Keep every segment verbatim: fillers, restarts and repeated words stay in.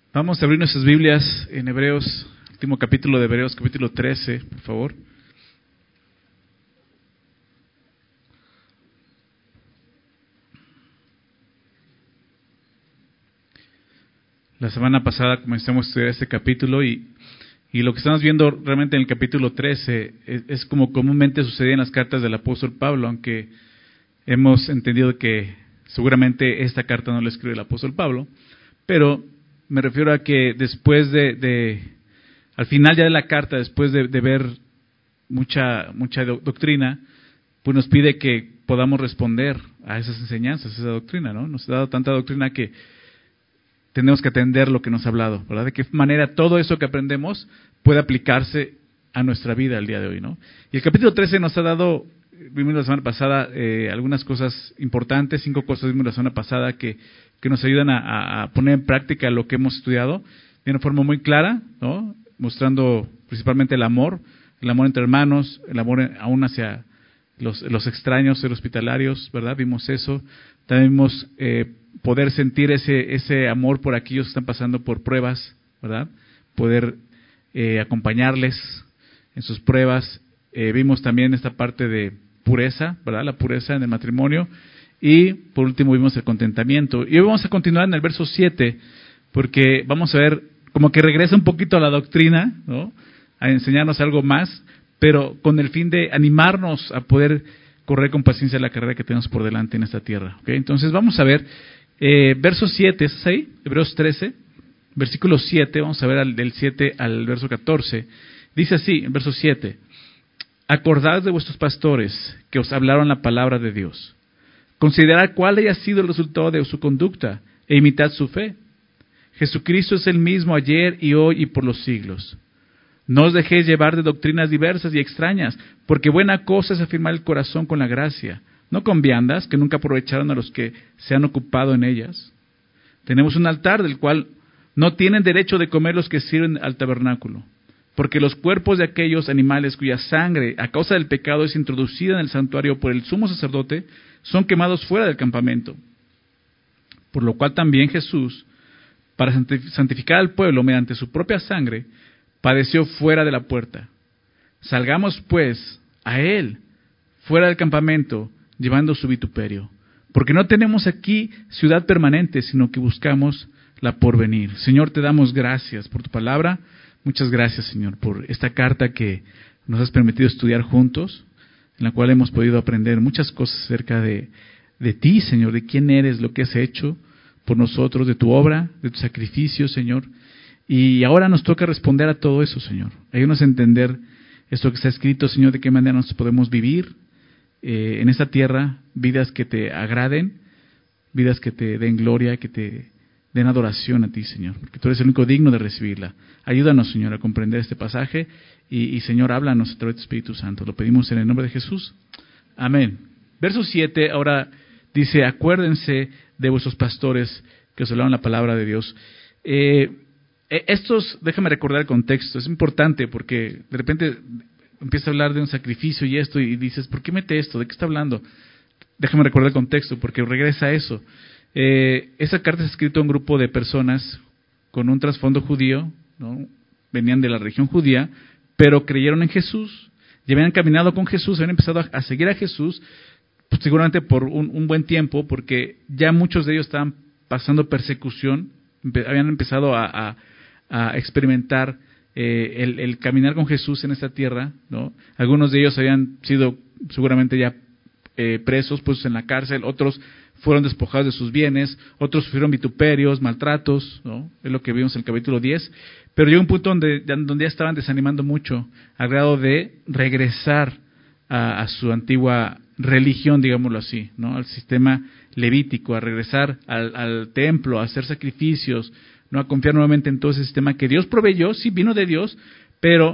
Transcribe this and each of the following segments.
Vamos a abrir nuestras Biblias en Hebreos, último capítulo de Hebreos, capítulo trece, por favor. La semana pasada comenzamos a estudiar este capítulo y, y lo que estamos viendo realmente en el capítulo trece es, es como comúnmente sucedía en las cartas del apóstol Pablo, aunque hemos entendido que seguramente esta carta no la escribe el apóstol Pablo, pero me refiero a que después de, de al final ya de la carta, después de, de ver mucha mucha do, doctrina, pues nos pide que podamos responder a esas enseñanzas, a esa doctrina, ¿no? Nos ha dado tanta doctrina que tenemos que atender lo que nos ha hablado, ¿verdad? De qué manera todo eso que aprendemos puede aplicarse a nuestra vida el día de hoy, ¿no? Y el capítulo trece nos ha dado, vimos la semana pasada, eh, algunas cosas importantes, cinco cosas vimos la semana pasada que, que nos ayudan a, a poner en práctica lo que hemos estudiado de una forma muy clara, ¿no? Mostrando principalmente el amor, el amor entre hermanos, el amor aún hacia los, los extraños, ser hospitalarios, ¿verdad? Vimos eso. También vimos eh, poder sentir ese ese amor por aquellos que están pasando por pruebas, ¿verdad? Poder eh, acompañarles en sus pruebas. Eh, vimos también esta parte de pureza, ¿verdad? La pureza en el matrimonio. Y por último vimos el contentamiento. Y hoy vamos a continuar en el verso siete, porque vamos a ver como que regresa un poquito a la doctrina, ¿no? A enseñarnos algo más, pero con el fin de animarnos a poder correr con paciencia la carrera que tenemos por delante en esta tierra. ¿Okay? Entonces vamos a ver eh, verso siete, ¿es ahí? Hebreos trece, versículo siete, vamos a ver al, del siete al verso catorce. Dice así, en verso siete: acordad de vuestros pastores que os hablaron la palabra de Dios. Considerad cuál haya sido el resultado de su conducta e imitad su fe. Jesucristo es el mismo ayer y hoy y por los siglos. No os dejéis llevar de doctrinas diversas y extrañas, porque buena cosa es afirmar el corazón con la gracia, no con viandas que nunca aprovecharon a los que se han ocupado en ellas. Tenemos un altar del cual no tienen derecho de comer los que sirven al tabernáculo, porque los cuerpos de aquellos animales cuya sangre a causa del pecado es introducida en el santuario por el sumo sacerdote, son quemados fuera del campamento. Por lo cual también Jesús, para santificar al pueblo mediante su propia sangre, padeció fuera de la puerta. Salgamos pues a él, fuera del campamento, llevando su vituperio. Porque no tenemos aquí ciudad permanente, sino que buscamos la porvenir. Señor, te damos gracias por tu palabra. Muchas gracias, Señor, por esta carta que nos has permitido estudiar juntos, en la cual hemos podido aprender muchas cosas acerca de, de ti, Señor, de quién eres, lo que has hecho por nosotros, de tu obra, de tu sacrificio, Señor. Y ahora nos toca responder a todo eso, Señor. Ayúdanos a entender esto que está escrito, Señor, de qué manera nos podemos vivir eh, en esta tierra, vidas que te agraden, vidas que te den gloria, que te den adoración a ti, Señor, porque tú eres el único digno de recibirla. Ayúdanos, Señor, a comprender este pasaje y, y Señor, háblanos a través de tu Espíritu Santo. Lo pedimos en el nombre de Jesús. Amén. Verso siete, ahora dice: acuérdense de vuestros pastores que os hablaron la palabra de Dios. Eh, estos, déjame recordar el contexto, es importante porque de repente empieza a hablar de un sacrificio y esto y dices, ¿por qué mete esto? ¿De qué está hablando? Déjame recordar el contexto porque regresa a eso. Eh, esa carta es escrita a un grupo de personas con un trasfondo judío, ¿no? Venían de la región judía, pero creyeron en Jesús, ya habían caminado con Jesús, habían empezado a, a seguir a Jesús, pues seguramente por un, un buen tiempo, porque ya muchos de ellos estaban pasando persecución, empe, habían empezado a, a, a experimentar eh, el, el caminar con Jesús en esta tierra, ¿no? Algunos de ellos habían sido seguramente ya eh, presos, puestos en la cárcel, otros fueron despojados de sus bienes, otros sufrieron vituperios, maltratos, ¿no? Es lo que vimos en el capítulo diez. Pero llegó un punto donde, donde ya estaban desanimando mucho, al grado de regresar a, a su antigua religión, digámoslo así, ¿no? Al sistema levítico, a regresar al, al templo, a hacer sacrificios, no a confiar nuevamente en todo ese sistema que Dios proveyó, sí vino de Dios, pero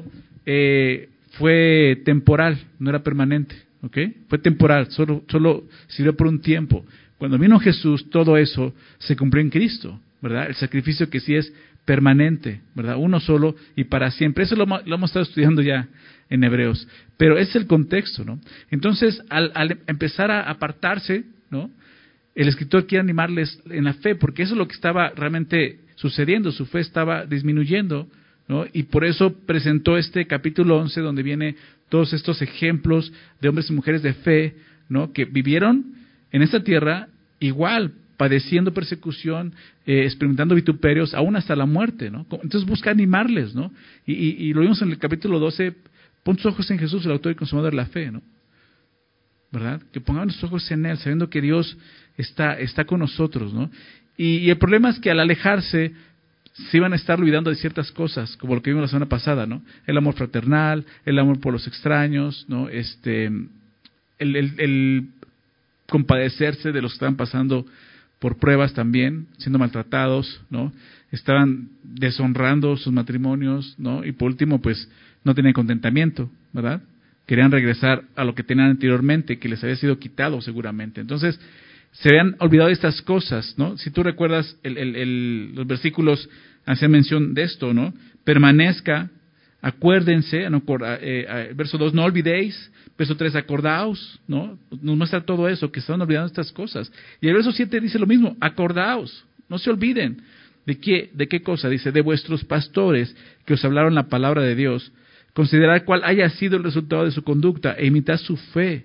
eh, fue temporal, no era permanente, ¿ok? Fue temporal, solo, solo sirvió por un tiempo. Cuando vino Jesús, todo eso se cumplió en Cristo, ¿verdad? El sacrificio que sí es permanente, ¿verdad? Uno solo y para siempre. Eso lo, lo hemos estado estudiando ya en Hebreos. Pero ese es el contexto, ¿no? Entonces, al, al empezar a apartarse, ¿no? El escritor quiere animarles en la fe, porque eso es lo que estaba realmente sucediendo, su fe estaba disminuyendo, ¿no? Y por eso presentó este capítulo once, donde viene todos estos ejemplos de hombres y mujeres de fe, ¿no? Que vivieron en esta tierra igual, padeciendo persecución, eh, experimentando vituperios, aún hasta la muerte, ¿no? Entonces busca animarles, ¿no? Y, y, y lo vimos en el capítulo doce, pon tus ojos en Jesús, el autor y consumador de la fe, ¿no? ¿Verdad? Que pongamos nuestros ojos en Él, sabiendo que Dios está, está con nosotros, ¿no? Y, y el problema es que al alejarse, se iban a estar olvidando de ciertas cosas, como lo que vimos la semana pasada, ¿no? El amor fraternal, el amor por los extraños, ¿no? Este, el, el, el compadecerse de los que estaban pasando por pruebas también, siendo maltratados, ¿no? Estaban deshonrando sus matrimonios, ¿no? Y por último, pues, no tenían contentamiento, ¿verdad? Querían regresar a lo que tenían anteriormente, que les había sido quitado seguramente. Entonces, se habían olvidado de estas cosas, ¿no? Si tú recuerdas, el, el, el, los versículos hacían mención de esto, ¿no? Permanezca, acuérdense, no, eh, verso dos, no olvidéis, verso tres, acordaos, ¿no? Nos muestra todo eso, que estaban olvidando estas cosas. Y el verso siete dice lo mismo, acordaos, no se olviden. ¿De qué, de qué cosa? Dice, de vuestros pastores que os hablaron la palabra de Dios, considerad cuál haya sido el resultado de su conducta e imitad su fe.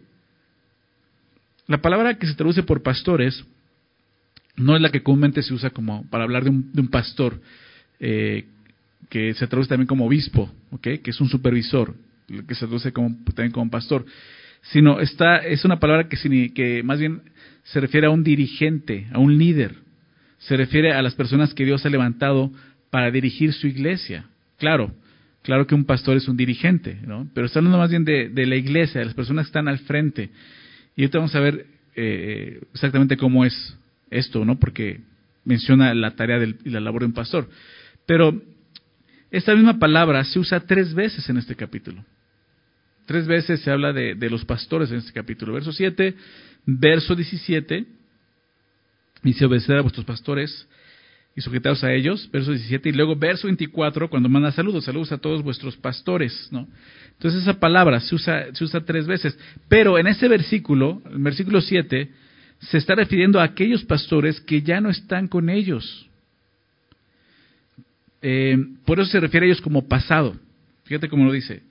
La palabra que se traduce por pastores no es la que comúnmente se usa como para hablar de un, de un pastor, eh, que se traduce también como obispo, ¿okay? Que es un supervisor, que se traduce como, también como pastor, sino está, es una palabra que, que más bien se refiere a un dirigente, a un líder, se refiere a las personas que Dios ha levantado para dirigir su iglesia. Claro, claro que un pastor es un dirigente, ¿no? Pero está hablando más bien de, de la iglesia, de las personas que están al frente. Y ahorita vamos a ver eh, exactamente cómo es esto, ¿no? Porque menciona la tarea del, y la labor de un pastor. Pero esta misma palabra se usa tres veces en este capítulo. Tres veces se habla de, de los pastores en este capítulo. Verso siete, verso diecisiete, dice obedecer a vuestros pastores y sujetaos a ellos, verso diecisiete, y luego verso veinticuatro, cuando manda saludos, saludos a todos vuestros pastores, ¿no? Entonces esa palabra se usa, se usa tres veces, pero en ese versículo, el versículo siete, se está refiriendo a aquellos pastores que ya no están con ellos. Eh, por eso se refiere a ellos como pasado. Fíjate cómo lo dice.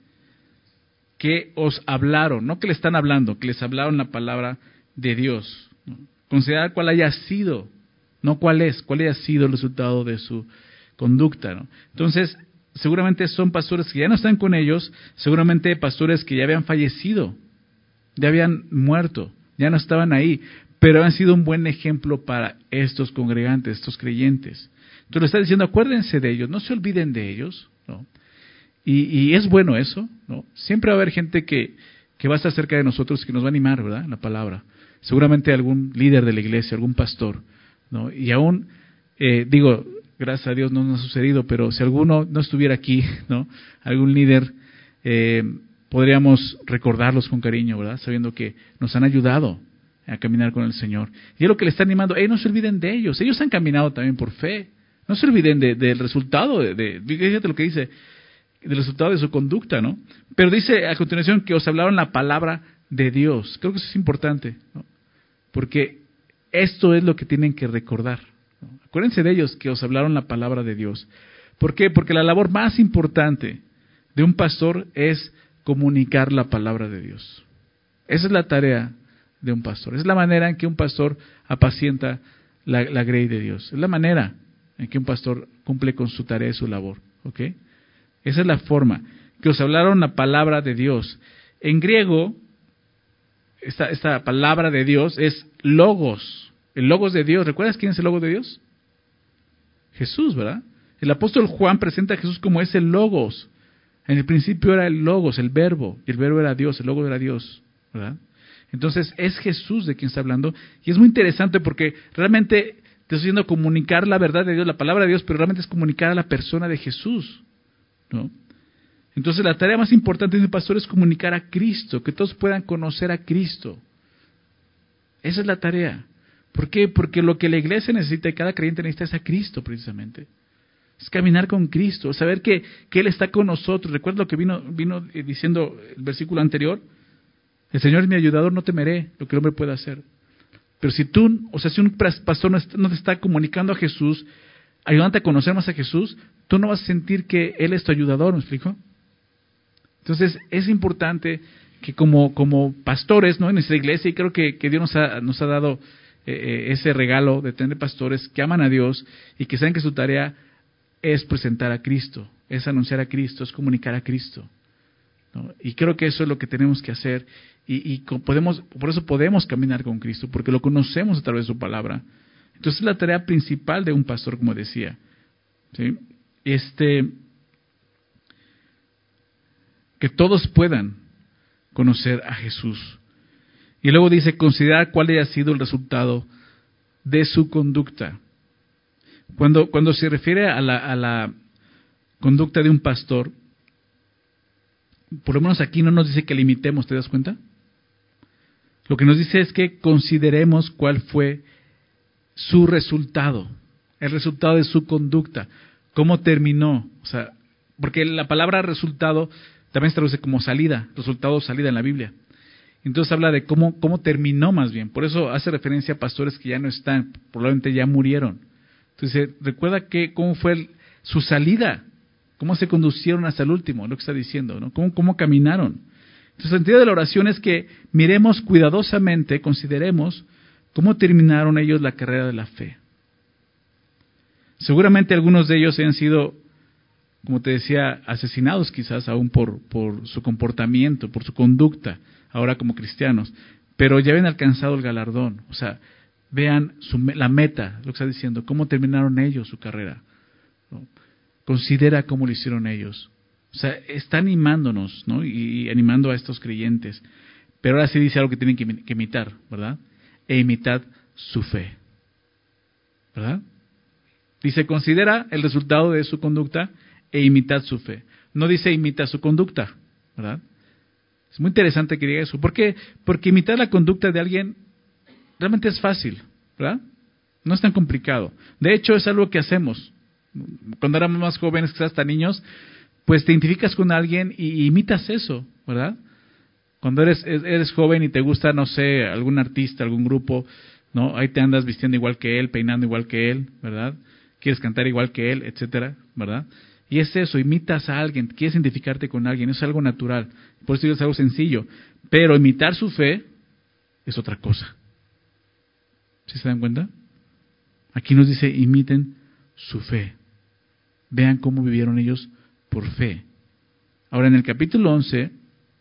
Que os hablaron, no que le están hablando, que les hablaron la palabra de Dios, ¿no? Considerar cuál haya sido, no cuál es, cuál haya sido el resultado de su conducta, ¿no? Entonces, seguramente son pastores que ya no están con ellos, seguramente pastores que ya habían fallecido, ya habían muerto, ya no estaban ahí, pero han sido un buen ejemplo para estos congregantes, estos creyentes. Entonces le está diciendo, acuérdense de ellos, no se olviden de ellos, ¿no? Y, y es bueno eso, ¿no? Siempre va a haber gente que, que va a estar cerca de nosotros, que nos va a animar, ¿verdad? La palabra. Seguramente algún líder de la iglesia, algún pastor, ¿no? Y aún, eh, digo, gracias a Dios no nos ha sucedido, pero si alguno no estuviera aquí, ¿no? Algún líder, eh, podríamos recordarlos con cariño, ¿verdad? Sabiendo que nos han ayudado a caminar con el Señor. Y es lo que le está animando, hey, no se olviden de ellos, ellos han caminado también por fe, no se olviden de, del resultado, de, de, fíjate lo que dice, del resultado de su conducta, ¿no? Pero dice a continuación que os hablaron la palabra de Dios. Creo que eso es importante, ¿no? Porque esto es lo que tienen que recordar, ¿no? Acuérdense de ellos que os hablaron la palabra de Dios. ¿Por qué? Porque la labor más importante de un pastor es comunicar la palabra de Dios. Esa es la tarea de un pastor. Es la manera en que un pastor apacienta la, la grey de Dios. Es la manera en que un pastor cumple con su tarea y su labor, ¿ok? Esa es la forma, que os hablaron la palabra de Dios. En griego, esta, esta palabra de Dios es logos, el logos de Dios. ¿Recuerdas quién es el logos de Dios? Jesús, ¿verdad? El apóstol Juan presenta a Jesús como ese logos. En el principio era el logos, el verbo, y el verbo era Dios, el logos era Dios, ¿verdad? Entonces es Jesús de quien está hablando, y es muy interesante porque realmente te estoy diciendo comunicar la verdad de Dios, la palabra de Dios, pero realmente es comunicar a la persona de Jesús, ¿no? Entonces la tarea más importante de un pastor es comunicar a Cristo, que todos puedan conocer a Cristo. Esa es la tarea. ¿Por qué? Porque lo que la iglesia necesita y cada creyente necesita es a Cristo precisamente. Es caminar con Cristo, saber que, que Él está con nosotros. ¿Recuerda lo que vino, vino diciendo el versículo anterior? El Señor es mi ayudador, no temeré lo que el hombre pueda hacer. Pero si tú, o sea, si un pastor no, está, no te está comunicando a Jesús, ayudándote a conocer más a Jesús, tú no vas a sentir que Él es tu ayudador, ¿me explico? Entonces, es importante que como, como pastores, ¿no?, en nuestra iglesia, y creo que, que Dios nos ha, nos ha dado eh, ese regalo de tener pastores que aman a Dios y que saben que su tarea es presentar a Cristo, es anunciar a Cristo, es comunicar a Cristo, ¿no? Y creo que eso es lo que tenemos que hacer, y, y podemos, por eso podemos caminar con Cristo, porque lo conocemos a través de su palabra. Entonces es la tarea principal de un pastor, como decía, ¿sí? Este, que todos puedan conocer a Jesús. Y luego dice, considerar cuál haya sido el resultado de su conducta. Cuando, cuando se refiere a la, a la conducta de un pastor, por lo menos aquí no nos dice que la imitemos, ¿te das cuenta? Lo que nos dice es que consideremos cuál fue su resultado, el resultado de su conducta, cómo terminó. O sea, porque la palabra resultado también se traduce como salida, resultado o salida en la Biblia. Entonces habla de cómo, cómo terminó más bien. Por eso hace referencia a pastores que ya no están, probablemente ya murieron. Entonces, recuerda que cómo fue el, su salida, cómo se conducieron hasta el último, lo que está diciendo, ¿no? Cómo, cómo caminaron. Entonces, el sentido de la oración es que miremos cuidadosamente, consideremos cómo terminaron ellos la carrera de la fe. Seguramente algunos de ellos han sido, como te decía, asesinados quizás aún por, por su comportamiento, por su conducta, ahora como cristianos, pero ya habían alcanzado el galardón. O sea, vean su, la meta, lo que está diciendo, cómo terminaron ellos su carrera, ¿no? Considera cómo lo hicieron ellos. O sea, está animándonos, ¿no? Y, y animando a estos creyentes. Pero ahora sí dice algo que tienen que, que imitar, ¿verdad? E imitad su fe, ¿verdad? Dice, considera el resultado de su conducta e imitad su fe. No dice imita su conducta, ¿verdad? Es muy interesante que diga eso. ¿Por qué? Porque imitar la conducta de alguien realmente es fácil, ¿verdad? No es tan complicado. De hecho, es algo que hacemos. Cuando éramos más jóvenes, quizás hasta niños, pues te identificas con alguien y imitas eso, ¿verdad? Cuando eres, eres joven y te gusta, no sé, algún artista, algún grupo, ¿no? Ahí te andas vistiendo igual que él, peinando igual que él, ¿verdad? Quieres cantar igual que él, etcétera, ¿verdad? Y es eso, imitas a alguien, quieres identificarte con alguien, eso es algo natural. Por eso es algo sencillo. Pero imitar su fe es otra cosa. ¿Sí se dan cuenta? Aquí nos dice, imiten su fe. Vean cómo vivieron ellos por fe. Ahora, en el capítulo once,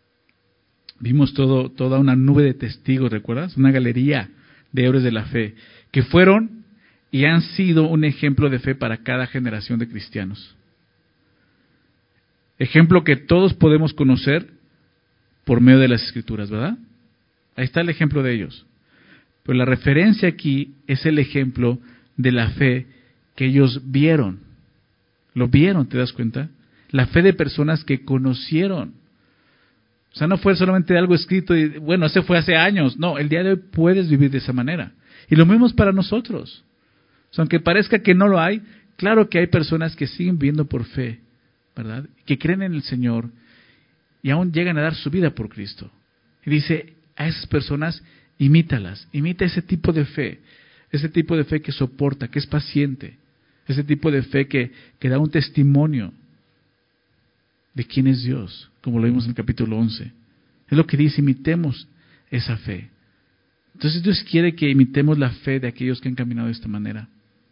vimos todo, toda una nube de testigos, ¿recuerdas? Una galería de héroes de la fe, que fueron y han sido un ejemplo de fe para cada generación de cristianos. Ejemplo que todos podemos conocer por medio de las Escrituras, ¿verdad? Ahí está el ejemplo de ellos. Pero la referencia aquí es el ejemplo de la fe que ellos vieron. Lo vieron, ¿te das cuenta? La fe de personas que conocieron. O sea, no fue solamente algo escrito y, bueno, ese fue hace años. No, el día de hoy puedes vivir de esa manera. Y lo mismo es para nosotros. O sea, aunque parezca que no lo hay, claro que hay personas que siguen viviendo por fe, ¿verdad? Que creen en el Señor y aún llegan a dar su vida por Cristo. Y dice, a esas personas, imítalas, imita ese tipo de fe, ese tipo de fe que soporta, que es paciente, ese tipo de fe que, que da un testimonio de quién es Dios, como lo vimos en el capítulo once. Es lo que dice, imitemos esa fe. Entonces Dios quiere que imitemos la fe de aquellos que han caminado de esta manera.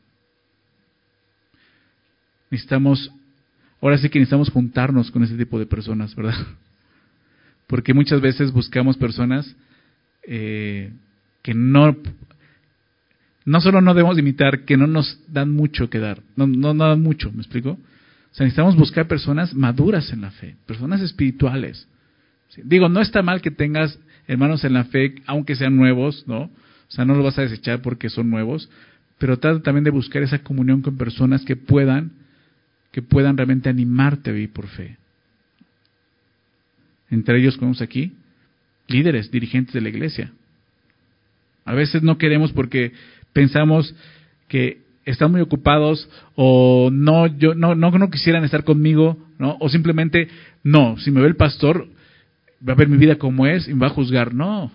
Necesitamos, ahora sí que necesitamos juntarnos con ese tipo de personas, ¿verdad? Porque muchas veces buscamos personas eh, que no, no solo no debemos imitar, que no nos dan mucho que dar, no, no, no dan mucho, ¿me explico? O sea, necesitamos buscar personas maduras en la fe, personas espirituales. ¿Sí? Digo, no está mal que tengas hermanos en la fe, aunque sean nuevos, ¿no? O sea, no los vas a desechar porque son nuevos, pero trata también de buscar esa comunión con personas que puedan, que puedan realmente animarte a vivir por fe. Entre ellos, como vemos aquí, líderes, dirigentes de la iglesia. A veces no queremos porque pensamos que están muy ocupados o no, yo no, no, no quisieran estar conmigo, ¿no? O simplemente, no, si me ve el pastor, va a ver mi vida como es y me va a juzgar. No.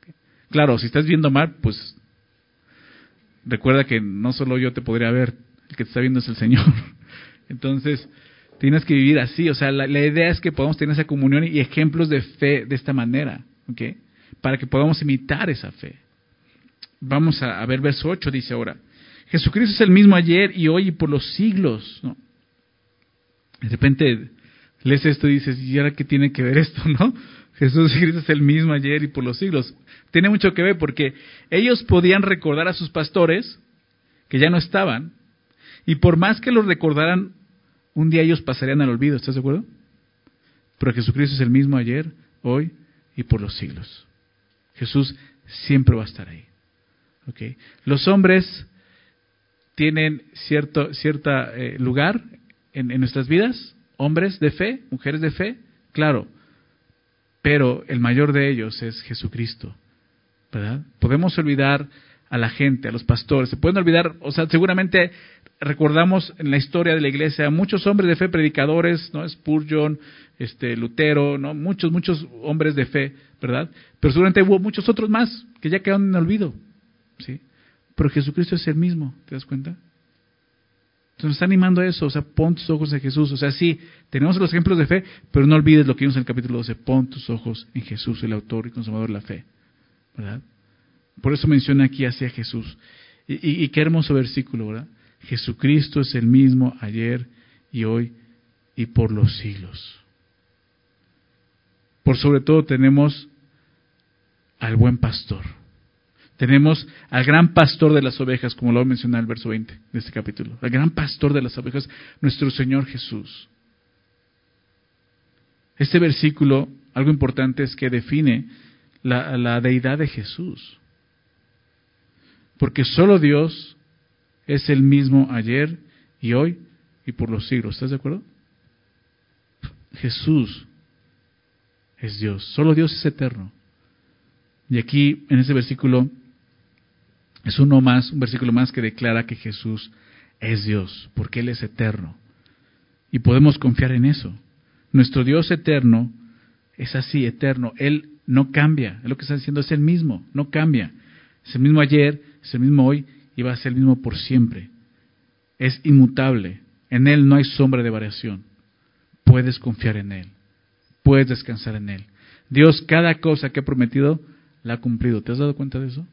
Claro, si estás viendo mal, pues recuerda que no solo yo te podría ver, el que te está viendo es el Señor. Entonces, tienes que vivir así. O sea, la, la idea es que podamos tener esa comunión y ejemplos de fe de esta manera, ¿ok? Para que podamos imitar esa fe. Vamos a, a ver verso ocho, dice ahora. Jesucristo es el mismo ayer y hoy y por los siglos, ¿no? De repente lees esto y dices, ¿y ahora qué tiene que ver esto, no? Jesús Cristo es el mismo ayer y por los siglos. Tiene mucho que ver porque ellos podían recordar a sus pastores que ya no estaban, y por más que los recordaran, un día ellos pasarían al olvido, ¿estás de acuerdo? Pero Jesucristo es el mismo ayer, hoy y por los siglos. Jesús siempre va a estar ahí. ¿Okay? Los hombres tienen cierto cierta, eh, lugar en, en nuestras vidas, hombres de fe, mujeres de fe, claro, pero el mayor de ellos es Jesucristo, ¿verdad? Podemos olvidar a la gente, a los pastores, se pueden olvidar, o sea, seguramente recordamos en la historia de la iglesia muchos hombres de fe, predicadores, ¿no? Spurgeon, este, Lutero, ¿no? Muchos, muchos hombres de fe, ¿verdad? Pero seguramente hubo muchos otros más que ya quedaron en olvido, ¿sí? Pero Jesucristo es el mismo, ¿te das cuenta? Entonces nos está animando a eso, o sea, pon tus ojos en Jesús. O sea, sí, tenemos los ejemplos de fe, pero no olvides lo que vimos en el capítulo doce, pon tus ojos en Jesús, el autor y consumador de la fe, ¿verdad? Por eso menciona aquí hacia Jesús. Y, y, y qué hermoso versículo, ¿verdad? Jesucristo es el mismo ayer y hoy y por los siglos. Por sobre todo tenemos al buen pastor. Tenemos al gran pastor de las ovejas, como lo va a mencionar el verso veinte de este capítulo. El gran pastor de las ovejas, nuestro Señor Jesús. Este versículo, algo importante es que define la, la deidad de Jesús. Porque solo Dios es el mismo ayer y hoy y por los siglos. ¿Estás de acuerdo? Jesús es Dios. Solo Dios es eterno. Y aquí, en ese versículo, es uno más, un versículo más que declara que Jesús es Dios, porque Él es eterno. Y podemos confiar en eso. Nuestro Dios eterno es así, eterno. Él no cambia. Es lo que está diciendo, es el mismo, no cambia. Es el mismo ayer, es el mismo hoy y va a ser el mismo por siempre. Es inmutable. En Él no hay sombra de variación. Puedes confiar en Él. Puedes descansar en Él. Dios, cada cosa que ha prometido, la ha cumplido. ¿Te has dado cuenta de eso?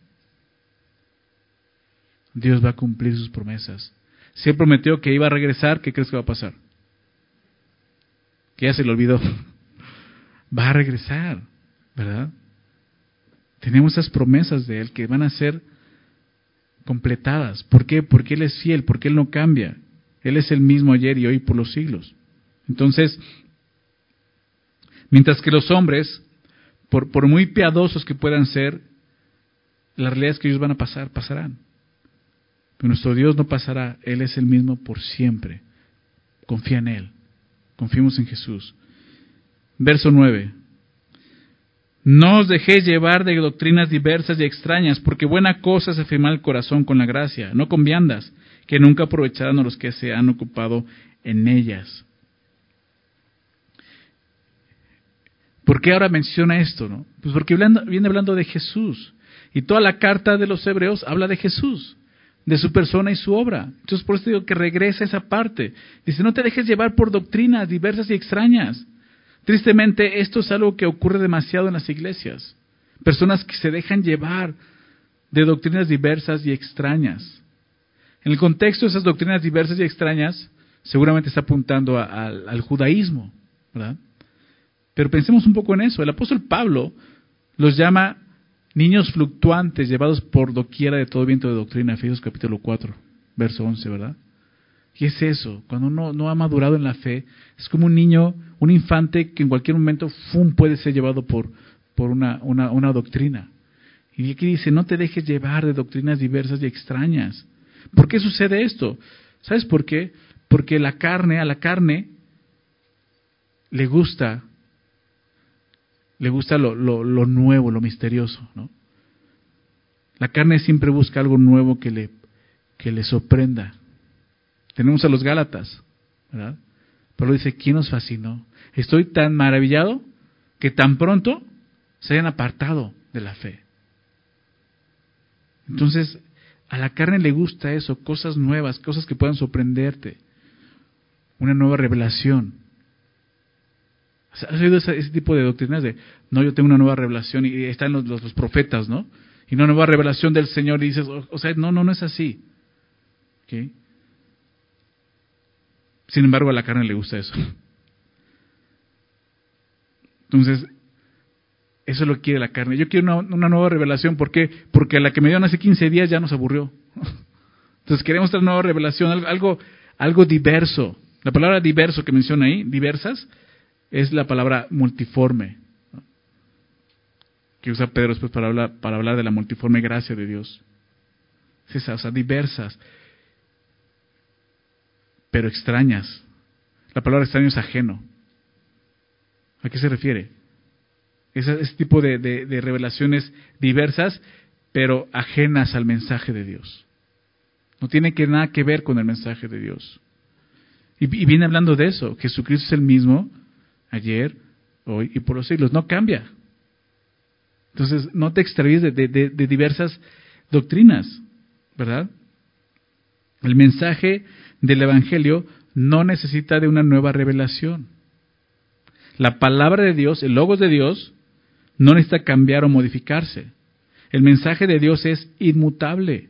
Dios va a cumplir sus promesas. Si Él prometió que iba a regresar, ¿qué crees que va a pasar? Que ya se le olvidó. Va a regresar, ¿verdad? Tenemos esas promesas de Él que van a ser completadas. ¿Por qué? Porque Él es fiel, porque Él no cambia. Él es el mismo ayer y hoy por los siglos. Entonces, mientras que los hombres, por, por muy piadosos que puedan ser, la realidad es que ellos van a pasar, pasarán. Pero nuestro Dios no pasará, Él es el mismo por siempre. Confía en Él, confiemos en Jesús. Verso nueve. No os dejéis llevar de doctrinas diversas y extrañas, porque buena cosa es afirmar el corazón con la gracia, no con viandas, que nunca aprovecharán a los que se han ocupado en ellas. ¿Por qué ahora menciona esto, no? Pues porque viene hablando de Jesús. Y toda la carta de los hebreos habla de Jesús, de su persona y su obra. Entonces por eso digo que regresa a esa parte. Dice, no te dejes llevar por doctrinas diversas y extrañas. Tristemente, esto es algo que ocurre demasiado en las iglesias. Personas que se dejan llevar de doctrinas diversas y extrañas. En el contexto de esas doctrinas diversas y extrañas, seguramente está apuntando a, a, al judaísmo, ¿verdad? Pero pensemos un poco en eso. El apóstol Pablo los llama niños fluctuantes, llevados por doquiera de todo viento de doctrina. Efesios capítulo cuatro, verso once, ¿verdad? ¿Qué es eso? Cuando uno no ha madurado en la fe, es como un niño, un infante que en cualquier momento ¡fum! Puede ser llevado por, por una, una, una doctrina. Y aquí dice, no te dejes llevar de doctrinas diversas y extrañas. ¿Por qué sucede esto? ¿Sabes por qué? Porque la carne, a la carne, le gusta, le gusta lo, lo, lo nuevo, lo misterioso, ¿no? La carne siempre busca algo nuevo que le, que le sorprenda. Tenemos a los Gálatas, ¿verdad? Pablo dice, ¿quién nos fascinó? Estoy tan maravillado que tan pronto se hayan apartado de la fe. Entonces, A la carne le gusta eso, cosas nuevas, cosas que puedan sorprenderte. Una nueva revelación. ¿Has oído ese, ese tipo de doctrinas de, no, yo tengo una nueva revelación y están los, los, los profetas, ¿no? Y una nueva revelación del Señor y dices, o, o sea, no, no, no es así. ¿Okay? Sin embargo, a la carne le gusta eso. Entonces, eso lo quiere la carne. Yo quiero una, una nueva revelación. ¿Por qué? Porque la que me dieron hace quince días ya nos aburrió. Entonces queremos otra nueva revelación, algo, algo diverso. La palabra diverso que menciona ahí, diversas, es la palabra multiforme, ¿no? Que usa Pedro después para hablar, para hablar de la multiforme gracia de Dios. Es esa, o sea, diversas, pero extrañas. La palabra extraño es ajeno. ¿A qué se refiere? Ese, ese tipo de, de, de revelaciones diversas, pero ajenas al mensaje de Dios. No tiene que nada que ver con el mensaje de Dios. Y, y viene hablando de eso. Jesucristo es el mismo ayer, hoy y por los siglos. No cambia. Entonces, no te extravíes de, de, de, de diversas doctrinas, ¿verdad? El mensaje del Evangelio no necesita de una nueva revelación. La palabra de Dios, el logos de Dios, no necesita cambiar o modificarse. El mensaje de Dios es inmutable.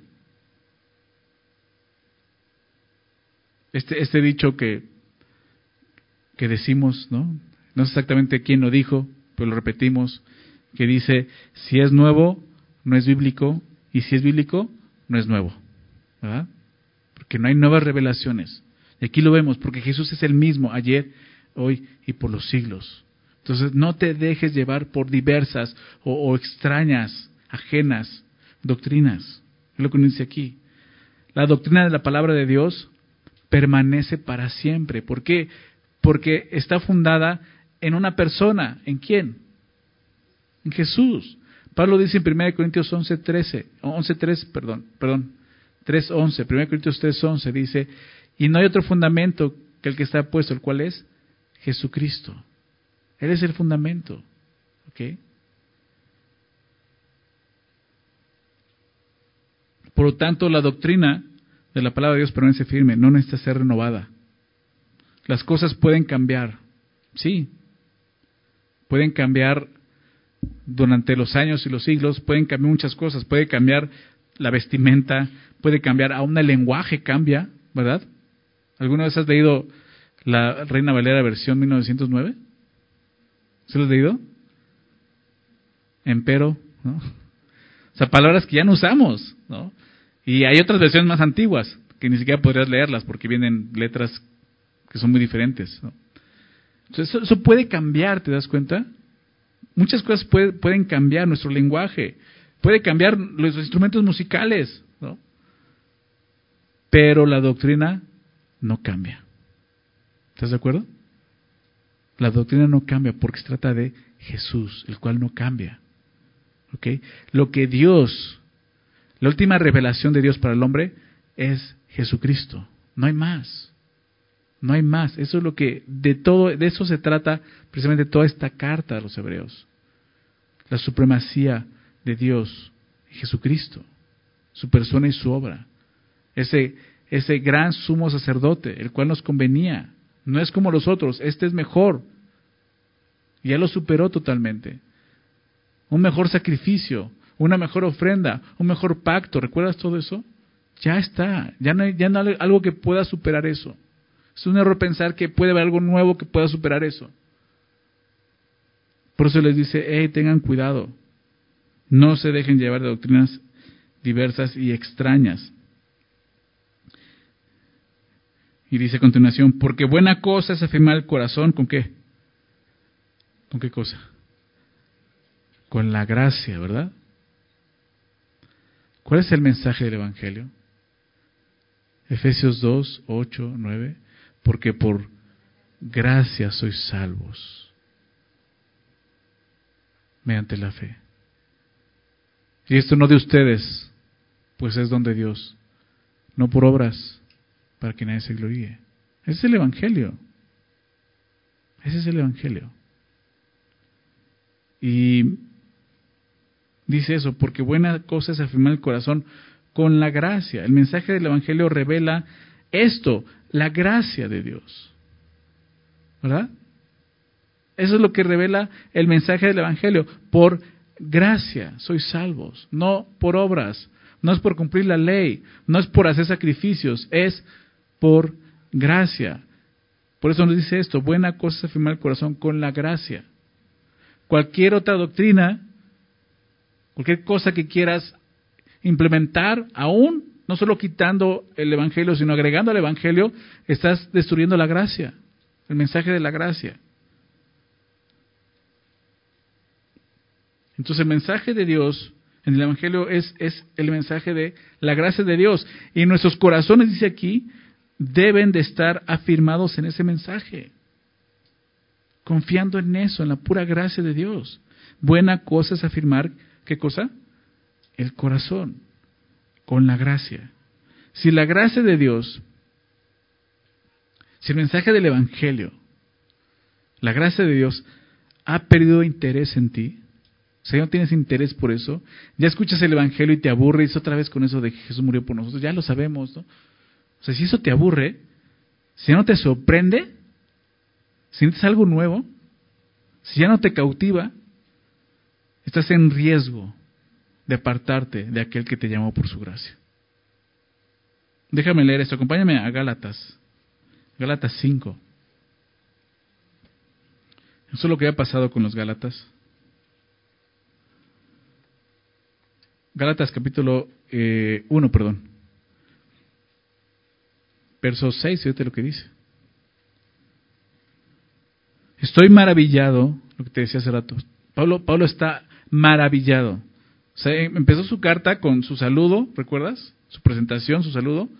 Este, este dicho que, que decimos, ¿no? No sé exactamente quién lo dijo, pero lo repetimos, que dice, si es nuevo, no es bíblico, y si es bíblico, no es nuevo, ¿verdad? Porque no hay nuevas revelaciones. Y aquí lo vemos, porque Jesús es el mismo ayer, hoy y por los siglos. Entonces, no te dejes llevar por diversas o, o extrañas, ajenas doctrinas. Es lo que nos dice aquí. La doctrina de la palabra de Dios permanece para siempre. ¿Por qué? Porque está fundada en una persona. ¿En quién? En Jesús. Pablo dice en primera Corintios once trece, once tres, perdón, perdón, tres once, primera Corintios tres once dice, y no hay otro fundamento que el que está puesto, el cual es Jesucristo. Él es el fundamento. ¿Ok? Por lo tanto, la doctrina de la palabra de Dios permanece firme, no necesita ser renovada. Las cosas pueden cambiar, sí, pueden cambiar durante los años y los siglos, pueden cambiar muchas cosas, puede cambiar la vestimenta, puede cambiar, aún el lenguaje cambia, ¿verdad? ¿Alguna vez has leído la Reina Valera versión mil novecientos nueve? ¿Se lo has leído? Empero, ¿no? O sea, palabras que ya no usamos, ¿no? Y hay otras versiones más antiguas que ni siquiera podrías leerlas porque vienen letras que son muy diferentes, ¿no? Entonces, eso, eso puede cambiar, ¿te das cuenta? Muchas cosas puede, pueden cambiar, nuestro lenguaje, puede cambiar los instrumentos musicales, ¿no? Pero la doctrina no cambia. ¿Estás de acuerdo? La doctrina no cambia porque se trata de Jesús, el cual no cambia. ¿Ok? Lo que Dios, la última revelación de Dios para el hombre es Jesucristo. No hay más. No hay más. Eso es lo que, de todo, de eso se trata precisamente toda esta carta a los hebreos. La supremacía de Dios, Jesucristo, su persona y su obra. Ese, ese gran sumo sacerdote, el cual nos convenía. No es como los otros, este es mejor. Ya lo superó totalmente. Un mejor sacrificio, una mejor ofrenda, un mejor pacto. ¿Recuerdas todo eso? Ya está. Ya no hay, ya no hay algo que pueda superar eso. Es un error pensar que puede haber algo nuevo que pueda superar eso. Por eso les dice, hey, tengan cuidado. No se dejen llevar de doctrinas diversas y extrañas. Y dice a continuación, porque buena cosa es afirmar el corazón, ¿con qué? ¿Con qué cosa? Con la gracia, ¿verdad? ¿Cuál es el mensaje del Evangelio? Efesios dos, ocho, nueve. Porque por gracia sois salvos, mediante la fe. Y esto no de ustedes, pues es don de Dios, no por obras, para que nadie se gloríe. Ese es el Evangelio. Ese es el Evangelio. Y dice eso, porque buena cosa es afirmar el corazón con la gracia. El mensaje del Evangelio revela esto, la gracia de Dios. ¿Verdad? Eso es lo que revela el mensaje del Evangelio. Por gracia sois salvos, no por obras, no es por cumplir la ley, no es por hacer sacrificios, es por gracia. Por eso nos dice esto, buena cosa es afirmar el corazón con la gracia. Cualquier otra doctrina, cualquier cosa que quieras implementar, aún no solo quitando el Evangelio, sino agregando al Evangelio, estás destruyendo la gracia, el mensaje de la gracia. Entonces el mensaje de Dios en el Evangelio es, es el mensaje de la gracia de Dios. Y nuestros corazones, dice aquí, deben de estar afirmados en ese mensaje. Confiando en eso, en la pura gracia de Dios. Buena cosa es afirmar, ¿qué cosa? El corazón, con la gracia. Si la gracia de Dios, si el mensaje del Evangelio, la gracia de Dios, ha perdido interés en ti, o sea, no tienes interés por eso, ya escuchas el Evangelio y te aburre, y es otra vez con eso de que Jesús murió por nosotros, ya lo sabemos, ¿no? O sea, si eso te aburre, si ya no te sorprende, si sientes algo nuevo, si ya no te cautiva, estás en riesgo de apartarte de aquel que te llamó por su gracia. Déjame leer esto, acompáñame a Gálatas, Gálatas cinco. Eso es lo que ha pasado con los Gálatas. Gálatas capítulo eh, uno, perdón. Verso seis, fíjate lo que dice. Estoy maravillado, lo que te decía hace rato. Pablo, Pablo está maravillado. O sea, empezó su carta con su saludo, ¿recuerdas? Su presentación, su saludo.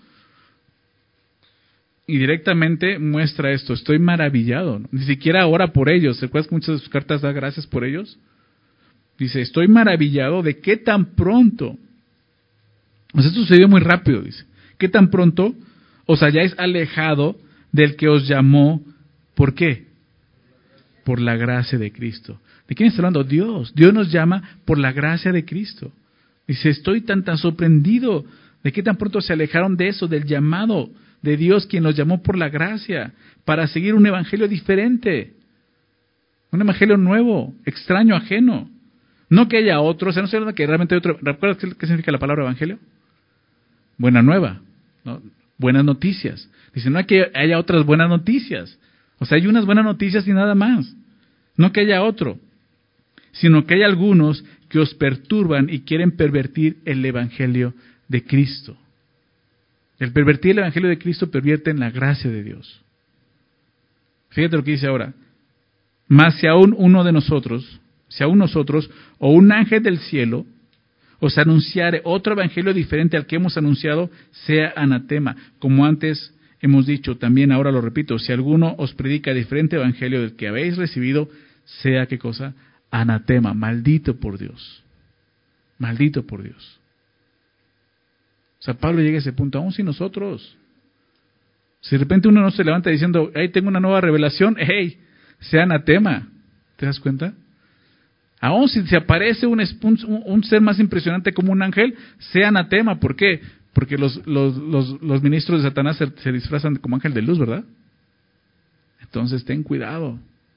Y directamente muestra esto, estoy maravillado. Ni siquiera ora por ellos. ¿Recuerdas que muchas de sus cartas da gracias por ellos? Dice, estoy maravillado de qué tan pronto. O sea, esto sucedió muy rápido, dice. ¿Qué tan pronto os hayáis alejado del que os llamó? ¿Por qué? Por la gracia de Cristo. ¿De quién está hablando? Dios. Dios nos llama por la gracia de Cristo. Dice, estoy tan tan sorprendido de qué tan pronto se alejaron de eso, del llamado de Dios, quien los llamó por la gracia, para seguir un evangelio diferente. Un evangelio nuevo, extraño, ajeno. No que haya otro, o sea, no estoy hablando que realmente hay otro. ¿Recuerdas qué, qué significa la palabra evangelio? Buena nueva, ¿no? Buenas noticias. Dice, no hay que haya otras buenas noticias. O sea, hay unas buenas noticias y nada más. No que haya otro, sino que hay algunos que os perturban y quieren pervertir el evangelio de Cristo. El pervertir el evangelio de Cristo pervierte en la gracia de Dios. Fíjate lo que dice ahora. Mas si aún uno de nosotros, si aún nosotros, o un ángel del cielo, os anunciare otro evangelio diferente al que hemos anunciado, sea anatema. Como antes hemos dicho, también ahora lo repito, si alguno os predica diferente evangelio del que habéis recibido, sea, ¿qué cosa? Anatema, maldito por Dios. Maldito por Dios. O sea, Pablo llega a ese punto, aún sin nosotros. Si de repente uno no se levanta diciendo, hey, tengo una nueva revelación, hey, sea anatema. ¿Te das cuenta? Aún si se aparece un, un, un ser más impresionante como un ángel, sea anatema. ¿Por qué? Porque los, los, los, los ministros de Satanás se, se disfrazan como ángel de luz, ¿verdad? Entonces ten cuidado.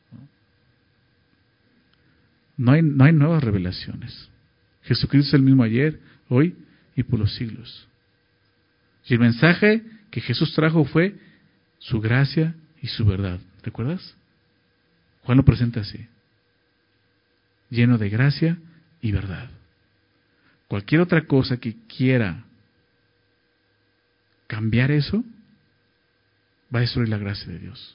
No hay, no hay nuevas revelaciones. Jesucristo es el mismo ayer, hoy y por los siglos. Y el mensaje que Jesús trajo fue su gracia y su verdad. ¿Recuerdas? Juan lo presenta así. Lleno de gracia y verdad. Cualquier otra cosa que quiera cambiar eso, va a destruir la gracia de Dios.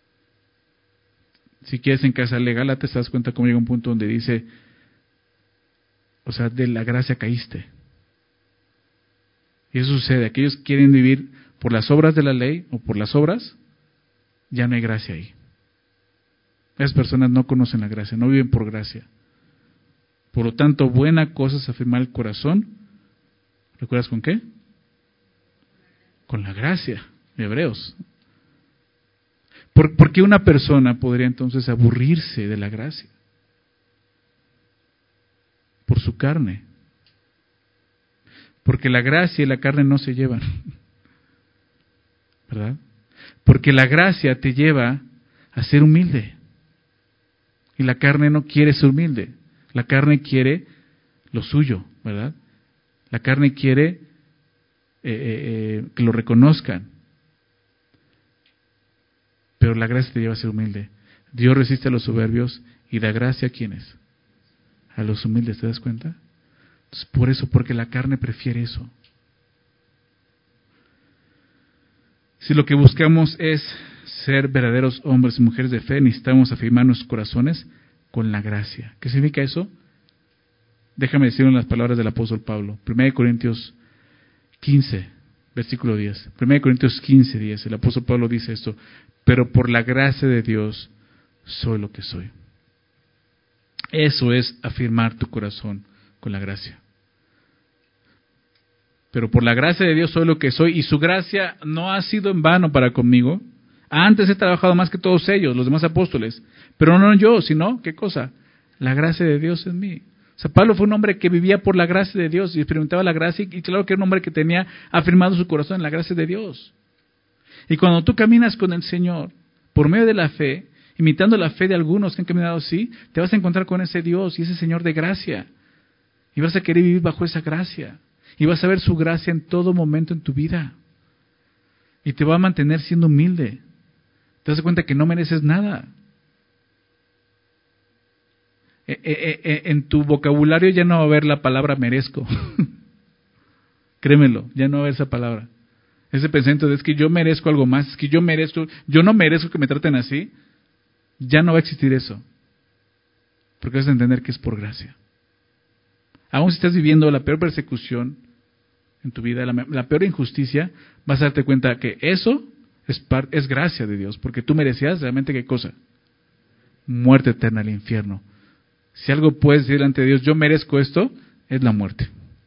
Si quieres en casa legal, te das cuenta cómo llega un punto donde dice, o sea, de la gracia caíste. Y eso sucede, aquellos que quieren vivir por las obras de la ley o por las obras, ya no hay gracia ahí. Esas personas no conocen la gracia, no viven por gracia. Por lo tanto, buena cosa es afirmar el corazón. ¿Recuerdas con qué? Con la gracia de Hebreos. ¿Por, ¿Por qué una persona podría entonces aburrirse de la gracia? Por su carne. Porque la gracia y la carne no se llevan. ¿Verdad? Porque la gracia te lleva a ser humilde. Y la carne no quiere ser humilde. La carne quiere lo suyo, ¿verdad? La carne quiere eh, eh, que lo reconozcan. Pero la gracia te lleva a ser humilde. Dios resiste a los soberbios y da gracia a quienes. A los humildes, ¿te das cuenta? Entonces, por eso, porque la carne prefiere eso. Si lo que buscamos es ser verdaderos hombres y mujeres de fe, necesitamos afirmar nuestros corazones con la gracia. ¿Qué significa eso? Déjame decirlo en las palabras del apóstol Pablo. primera de Corintios quince, versículo diez. primera de Corintios quince, diez. El apóstol Pablo dice esto: pero por la gracia de Dios soy lo que soy. Eso es afirmar tu corazón con la gracia. Pero por la gracia de Dios soy lo que soy, y su gracia no ha sido en vano para conmigo. Antes he trabajado más que todos ellos, los demás apóstoles, pero no yo, sino, ¿qué cosa? La gracia de Dios en mí. O sea, Pablo fue un hombre que vivía por la gracia de Dios y experimentaba la gracia, y claro que era un hombre que tenía afirmado su corazón en la gracia de Dios. Y cuando tú caminas con el Señor, por medio de la fe, imitando la fe de algunos que han caminado así, te vas a encontrar con ese Dios y ese Señor de gracia. Y vas a querer vivir bajo esa gracia. Y vas a ver su gracia en todo momento en tu vida. Y te va a mantener siendo humilde. Te das cuenta que no mereces nada. Eh, eh, eh, en tu vocabulario ya no va a haber la palabra merezco. Créemelo, ya no va a haber esa palabra. Ese pensamiento de es que yo merezco algo más, es que yo merezco, yo no merezco que me traten así. Ya no va a existir eso. Porque vas a entender que es por gracia. Aún si estás viviendo la peor persecución en tu vida, la, la peor injusticia, vas a darte cuenta que eso es, par, es gracia de Dios, porque tú merecías realmente ¿qué cosa? Muerte eterna al infierno. Si algo puedes decir delante de Dios, yo merezco esto, es la muerte.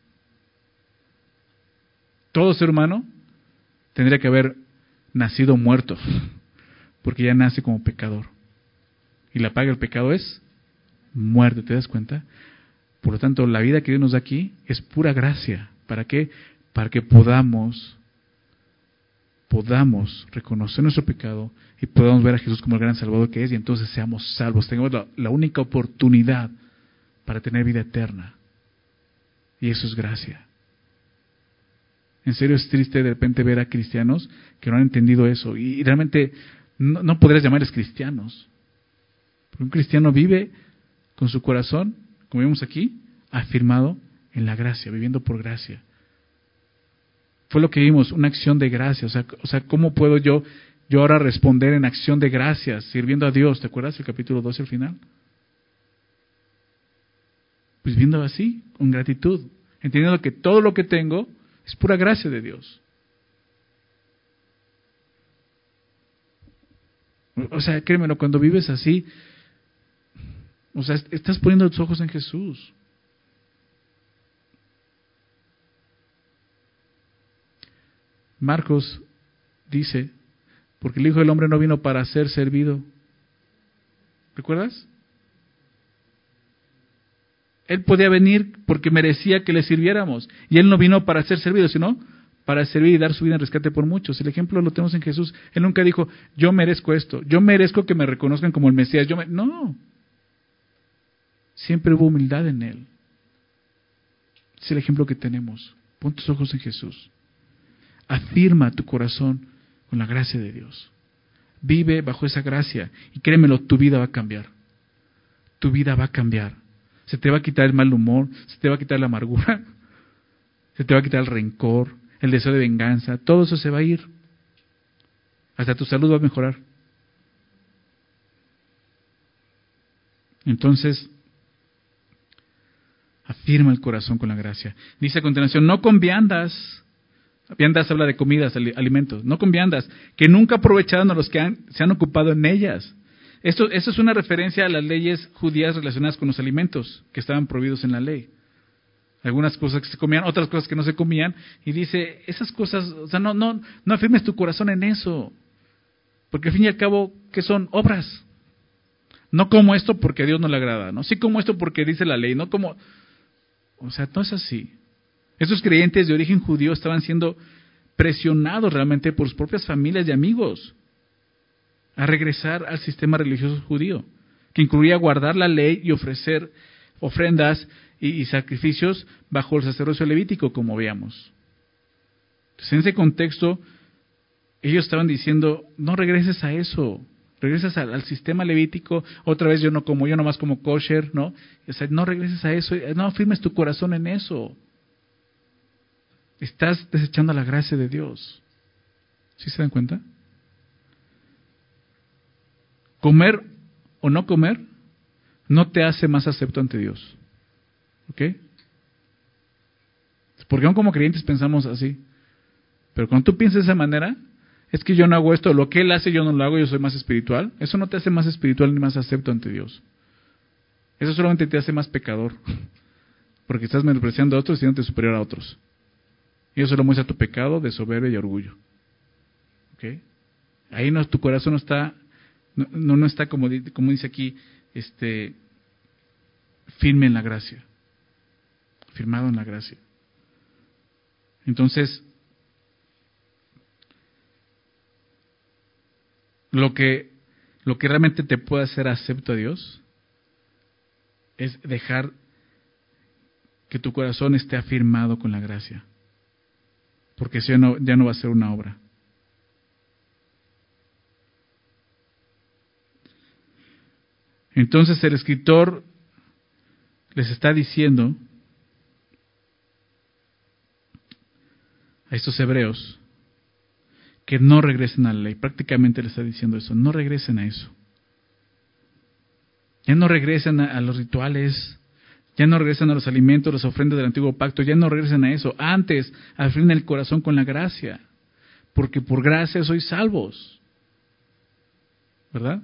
Todo ser humano tendría que haber nacido muerto, porque ya nace como pecador. Y la paga del pecado es muerte, ¿te das cuenta? Por lo tanto, la vida que Dios nos da aquí es pura gracia. ¿Para qué? Para que podamos, podamos reconocer nuestro pecado y podamos ver a Jesús como el gran Salvador que es, y entonces seamos salvos. Tengamos la, la única oportunidad para tener vida eterna. Y eso es gracia. En serio es triste de repente ver a cristianos que no han entendido eso. Y, y realmente no, no podrías llamarles cristianos. Porque un cristiano vive con su corazón, como vemos aquí, afirmado en la gracia, viviendo por gracia. Fue lo que vimos, una acción de gracia. O sea, o sea, ¿cómo puedo yo, yo ahora responder en acción de gracias, sirviendo a Dios? ¿Te acuerdas el capítulo doce al final? Pues viendo así, con gratitud, entendiendo que todo lo que tengo es pura gracia de Dios. O sea, créemelo, cuando vives así, o sea, estás poniendo tus ojos en Jesús. Marcos dice, porque el Hijo del Hombre no vino para ser servido. ¿Recuerdas? Él podía venir porque merecía que le sirviéramos. Y Él no vino para ser servido, sino para servir y dar su vida en rescate por muchos. El ejemplo lo tenemos en Jesús. Él nunca dijo, yo merezco esto, yo merezco que me reconozcan como el Mesías. Yo me... No. Siempre hubo humildad en Él. Es el ejemplo que tenemos. Pon tus ojos en Jesús. Afirma tu corazón con la gracia de Dios. Vive bajo esa gracia y créemelo, tu vida va a cambiar. Tu vida va a cambiar. Se te va a quitar el mal humor, se te va a quitar la amargura, se te va a quitar el rencor, el deseo de venganza, todo eso se va a ir. Hasta tu salud va a mejorar. Entonces, afirma el corazón con la gracia. Dice a continuación, no con viandas. Viandas habla de comidas, alimentos. No con viandas, que nunca aprovecharon a los que han, se han ocupado en ellas. Esto, esto es una referencia a las leyes judías relacionadas con los alimentos que estaban prohibidos en la ley. Algunas cosas que se comían, otras cosas que no se comían. Y dice, esas cosas, o sea, no, no, no afirmes tu corazón en eso. Porque al fin y al cabo, ¿qué son? Obras. No como esto porque a Dios no le agrada, ¿no? Sí como esto porque dice la ley, no como... O sea, no es así. Estos creyentes de origen judío estaban siendo presionados realmente por sus propias familias y amigos a regresar al sistema religioso judío, que incluía guardar la ley y ofrecer ofrendas y, y sacrificios bajo el sacerdocio levítico, como veamos. Entonces, en ese contexto, ellos estaban diciendo, no regreses a eso, regresas al, al sistema levítico, otra vez yo no como, yo nomás como kosher, ¿no? O sea, no regreses a eso, no firmes tu corazón en eso. Estás desechando la gracia de Dios. ¿Sí se dan cuenta? Comer o no comer no te hace más acepto ante Dios. ¿Ok? Porque aún como creyentes pensamos así. Pero cuando tú piensas de esa manera, es que yo no hago esto, lo que Él hace yo no lo hago, yo soy más espiritual. Eso no te hace más espiritual ni más acepto ante Dios. Eso solamente te hace más pecador. Porque estás menospreciando a otros y siéndote superior a otros. Y eso lo muestra tu pecado de soberbia y orgullo. ¿Ok? Ahí no, tu corazón no está, no, no, no está como, como dice aquí, este, firme en la gracia. Firmado en la gracia. Entonces, lo que, lo que realmente te puede hacer acepto a Dios es dejar que tu corazón esté afirmado con la gracia. Porque si no, ya no va a ser una obra. Entonces el escritor les está diciendo a estos hebreos que no regresen a la ley. Prácticamente les está diciendo eso, no regresen a eso. Ya no regresen a, a los rituales, ya no regresen a los alimentos, las ofrendas del antiguo pacto, ya no regresen a eso. Antes, afirmen el corazón con la gracia, porque por gracia sois salvos. ¿Verdad?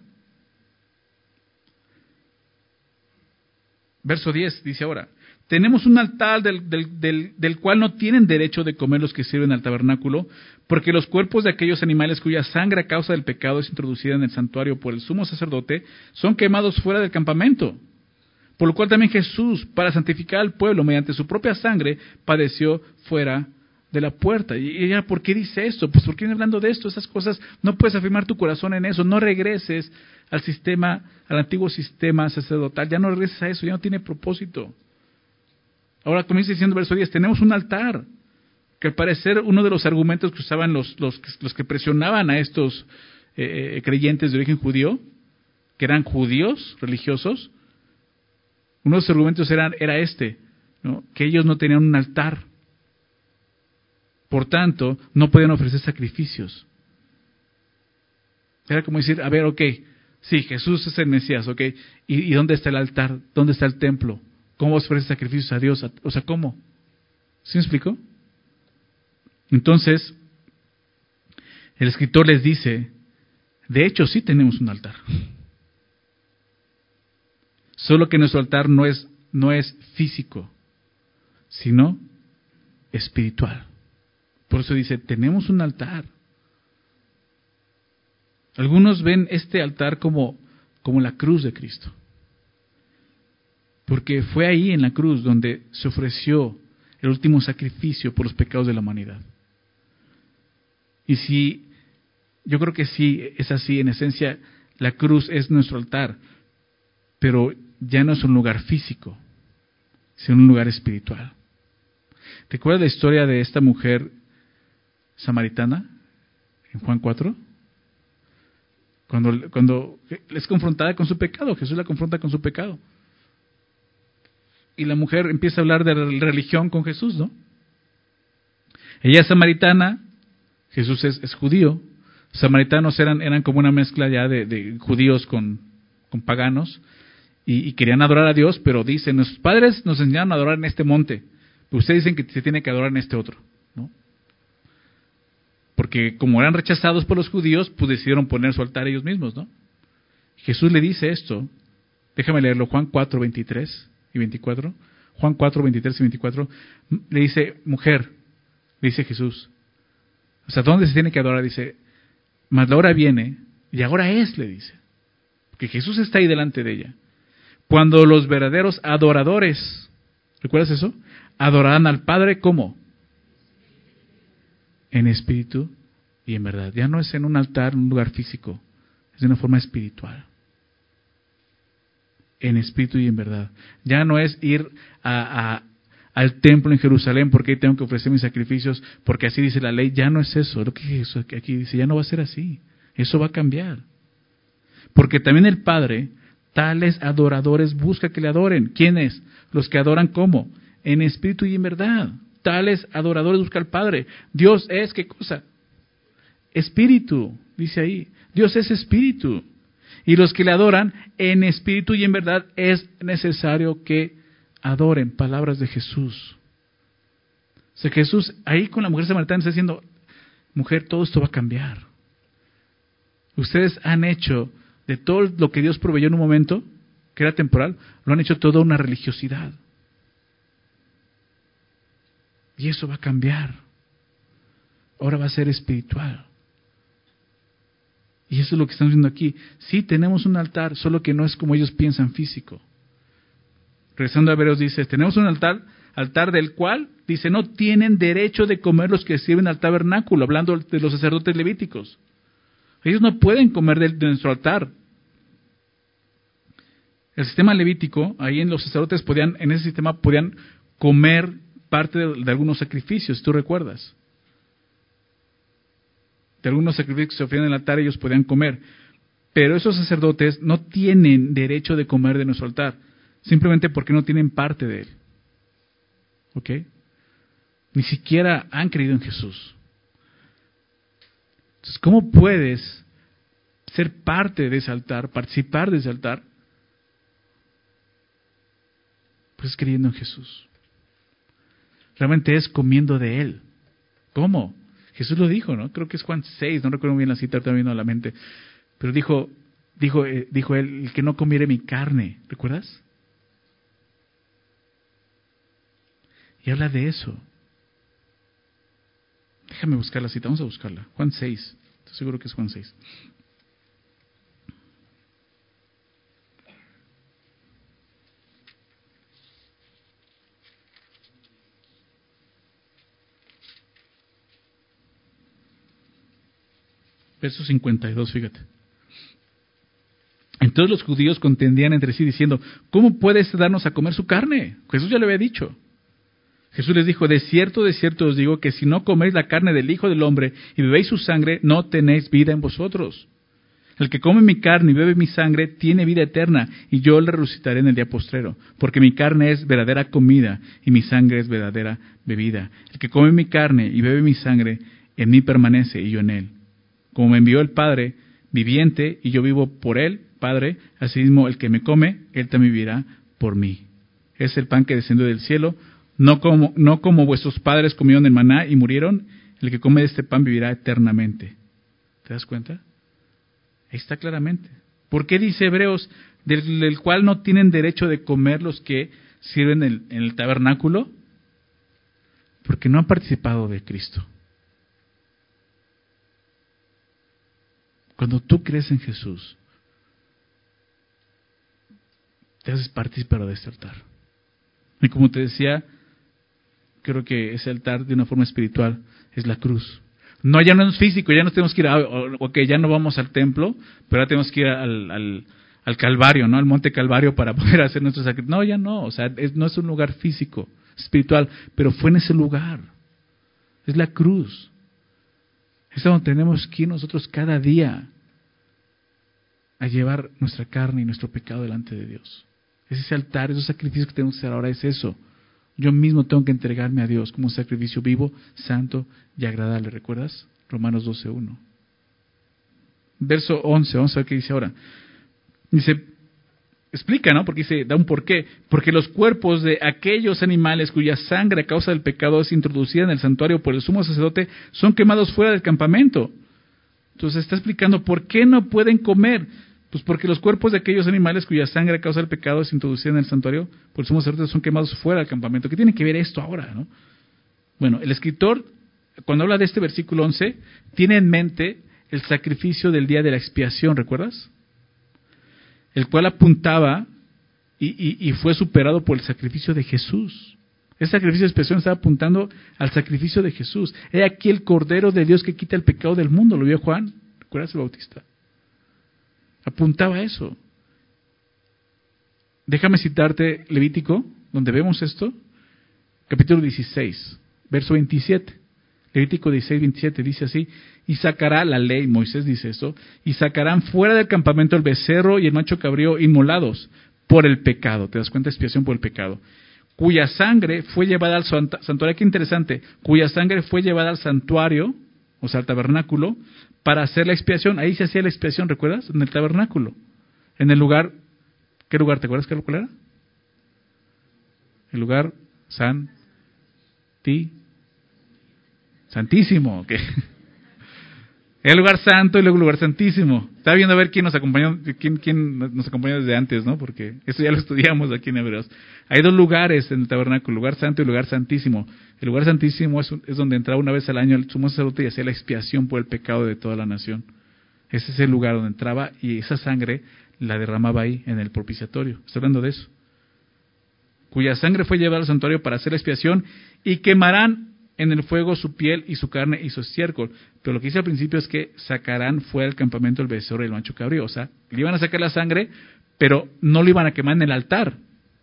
Verso diez dice ahora, tenemos un altar del, del, del, del cual no tienen derecho de comer los que sirven al tabernáculo, porque los cuerpos de aquellos animales cuya sangre a causa del pecado es introducida en el santuario por el sumo sacerdote, son quemados fuera del campamento. Por lo cual también Jesús, para santificar al pueblo mediante su propia sangre, padeció fuera de la puerta. Y ella, ¿por qué dice esto? Pues porque viene hablando de esto, esas cosas, no puedes afirmar tu corazón en eso, no regreses al sistema, al antiguo sistema sacerdotal, ya no regreses a eso, ya no tiene propósito. Ahora comienza diciendo verso diez, tenemos un altar, que al parecer uno de los argumentos que usaban los, los, los que presionaban a estos eh, creyentes de origen judío, que eran judíos religiosos, uno de los argumentos era, era este, ¿no? Que ellos no tenían un altar. Por tanto, no podían ofrecer sacrificios. Era como decir, a ver, ok, sí, Jesús es el Mesías, ok, ¿y, y dónde está el altar? ¿Dónde está el templo? ¿Cómo ofrecer sacrificios a Dios? O sea, ¿cómo? ¿Sí me explico? Entonces, el escritor les dice, de hecho sí tenemos un altar. Solo que nuestro altar no es, no es físico, sino espiritual. Por eso dice, tenemos un altar. Algunos ven este altar como, como la cruz de Cristo. Porque fue ahí en la cruz donde se ofreció el último sacrificio por los pecados de la humanidad. Y si, yo creo que sí, es así, en esencia, la cruz es nuestro altar, pero ya no es un lugar físico, sino un lugar espiritual. ¿Te acuerdas la historia de esta mujer samaritana en Juan cuatro? Cuando, cuando es confrontada con su pecado, Jesús la confronta con su pecado. Y la mujer empieza a hablar de religión con Jesús, ¿no? Ella es samaritana, Jesús es, es judío. Samaritanos eran, eran como una mezcla ya de, de judíos con, con paganos. Y, y querían adorar a Dios, pero dicen, nuestros padres nos enseñaron a adorar en este monte. Pero ustedes dicen que se tiene que adorar en este otro, ¿no? Porque como eran rechazados por los judíos, pues decidieron poner su altar ellos mismos, ¿no? Jesús le dice esto. Déjame leerlo, Juan cuatro, veintitrés y veinticuatro. Juan cuatro, veintitrés y veinticuatro. Le dice, mujer, le dice Jesús. O sea, ¿dónde se tiene que adorar? Dice, mas la hora viene, y ahora es, le dice. Porque Jesús está ahí delante de ella. Cuando los verdaderos adoradores, ¿recuerdas eso? adorarán al Padre, ¿cómo? En espíritu y en verdad. Ya no es en un altar, en un lugar físico, es de una forma espiritual. En espíritu y en verdad. Ya no es ir a, a, al templo en Jerusalén porque ahí tengo que ofrecer mis sacrificios, porque así dice la ley. Ya no es eso. Lo que Jesús aquí dice, ya no va a ser así. Eso va a cambiar. Porque también el Padre, tales adoradores busca que le adoren. ¿Quiénes? Los que adoran ¿cómo? En espíritu y en verdad. Tales adoradores busca al Padre. Dios es, ¿qué cosa? Espíritu, dice ahí. Dios es espíritu. Y los que le adoran en espíritu y en verdad es necesario que adoren. Palabras de Jesús. O sea, Jesús ahí con la mujer samaritana está diciendo, mujer, todo esto va a cambiar. Ustedes han hecho de todo lo que Dios proveyó en un momento, que era temporal, lo han hecho toda una religiosidad. Y eso va a cambiar. Ahora va a ser espiritual. Y eso es lo que estamos viendo aquí. Sí, tenemos un altar, solo que no es como ellos piensan físico. Regresando a Hebreos dice, tenemos un altar, altar del cual, dice, no tienen derecho de comer los que sirven al tabernáculo, hablando de los sacerdotes levíticos. Ellos no pueden comer de, de nuestro altar. El sistema levítico, ahí en los sacerdotes podían, en ese sistema podían comer parte de, de algunos sacrificios, ¿tú recuerdas? De algunos sacrificios que se ofrecían en el altar ellos podían comer. Pero esos sacerdotes no tienen derecho de comer de nuestro altar, simplemente porque no tienen parte de él. ¿Ok? Ni siquiera han creído en Jesús. Entonces, ¿cómo puedes ser parte de ese altar, participar de ese altar? Pues creyendo en Jesús. Realmente es comiendo de Él. ¿Cómo? Jesús lo dijo, ¿no? Creo que es Juan seis, no recuerdo bien la cita, ahorita me vino a la mente. Pero dijo, dijo, eh, dijo Él, el que no comiere mi carne, ¿recuerdas? Y habla de eso. Déjame buscar la cita, vamos a buscarla. Juan seis, estoy seguro que es Juan seis. Verso cincuenta y dos, fíjate. Entonces los judíos contendían entre sí diciendo, ¿cómo puede este darnos a comer su carne? Jesús ya le había dicho. Jesús les dijo, de cierto, de cierto os digo que si no coméis la carne del Hijo del Hombre y bebéis su sangre, no tenéis vida en vosotros. El que come mi carne y bebe mi sangre tiene vida eterna, y yo le resucitaré en el día postrero, porque mi carne es verdadera comida y mi sangre es verdadera bebida. El que come mi carne y bebe mi sangre, en mí permanece y yo en él. Como me envió el Padre viviente y yo vivo por él, Padre, asimismo el que me come, él también vivirá por mí. Es el pan que descendió del cielo, no como, no como vuestros padres comieron el maná y murieron, el que come de este pan vivirá eternamente. ¿Te das cuenta? Ahí está claramente. ¿Por qué dice Hebreos, del, del cual no tienen derecho de comer los que sirven el, en el tabernáculo? Porque no han participado de Cristo. Cuando tú crees en Jesús, te haces partícipe de este altar. Y como te decía, creo que ese altar de una forma espiritual es la cruz. No, ya no es físico, ya no tenemos que ir a, ok, ya no vamos al templo, pero ahora tenemos que ir al, al, al Calvario, ¿no? Al Monte Calvario para poder hacer nuestro sacrificio. No, ya no, o sea, es, no es un lugar físico, espiritual, pero fue en ese lugar. Es la cruz. Es donde tenemos que ir nosotros cada día a llevar nuestra carne y nuestro pecado delante de Dios. Es ese altar, esos sacrificios que tenemos que hacer ahora, es eso. Yo mismo tengo que entregarme a Dios como un sacrificio vivo, santo y agradable. ¿Recuerdas? Romanos doce uno. Verso once, vamos a ver qué dice ahora. Dice, explica, ¿no? Porque dice, da un porqué. Porque los cuerpos de aquellos animales cuya sangre a causa del pecado es introducida en el santuario por el sumo sacerdote son quemados fuera del campamento. Entonces está explicando por qué no pueden comer. Pues porque los cuerpos de aquellos animales cuya sangre a causa del pecado es introducida en el santuario por el sumo sacerdote son quemados fuera del campamento. ¿Qué tiene que ver esto ahora, no? Bueno, el escritor, cuando habla de este versículo once, tiene en mente el sacrificio del día de la expiación, ¿recuerdas? El cual apuntaba y, y, y fue superado por el sacrificio de Jesús. Ese sacrificio de expiación estaba apuntando al sacrificio de Jesús. He aquí el Cordero de Dios que quita el pecado del mundo. ¿Lo vio Juan? ¿Recuerdas el Bautista? Apuntaba a eso. Déjame citarte Levítico, donde vemos esto. Capítulo dieciséis, verso veintisiete. Levítico dieciséis, veintisiete dice así: y sacará la ley, Moisés dice esto, y sacarán fuera del campamento el becerro y el macho cabrío inmolados por el pecado. ¿Te das cuenta? Expiación por el pecado. Cuya sangre fue llevada al santuario. Qué interesante. Cuya sangre fue llevada al santuario, o sea, al tabernáculo, para hacer la expiación. Ahí se hacía la expiación, ¿recuerdas? En el tabernáculo. En el lugar, ¿qué lugar? ¿Te acuerdas qué lugar era? El lugar santi, santísimo. ¿Qué? El lugar santo y luego el lugar santísimo. Estaba viendo a ver quién nos acompañó, quién, quién nos acompañó desde antes, ¿no? Porque eso ya lo estudiamos aquí en Hebreos. Hay dos lugares en el tabernáculo, el lugar santo y el lugar santísimo. El lugar santísimo es, es donde entraba una vez al año el sumo sacerdote y hacía la expiación por el pecado de toda la nación. Ese es el lugar donde entraba y esa sangre la derramaba ahí en el propiciatorio. Estoy hablando de eso. Cuya sangre fue llevada al santuario para hacer la expiación y quemarán en el fuego su piel y su carne y su estiércol. Pero lo que dice al principio es que sacarán fuera del campamento el becerro y el macho cabrío. O sea, le iban a sacar la sangre, pero no lo iban a quemar en el altar.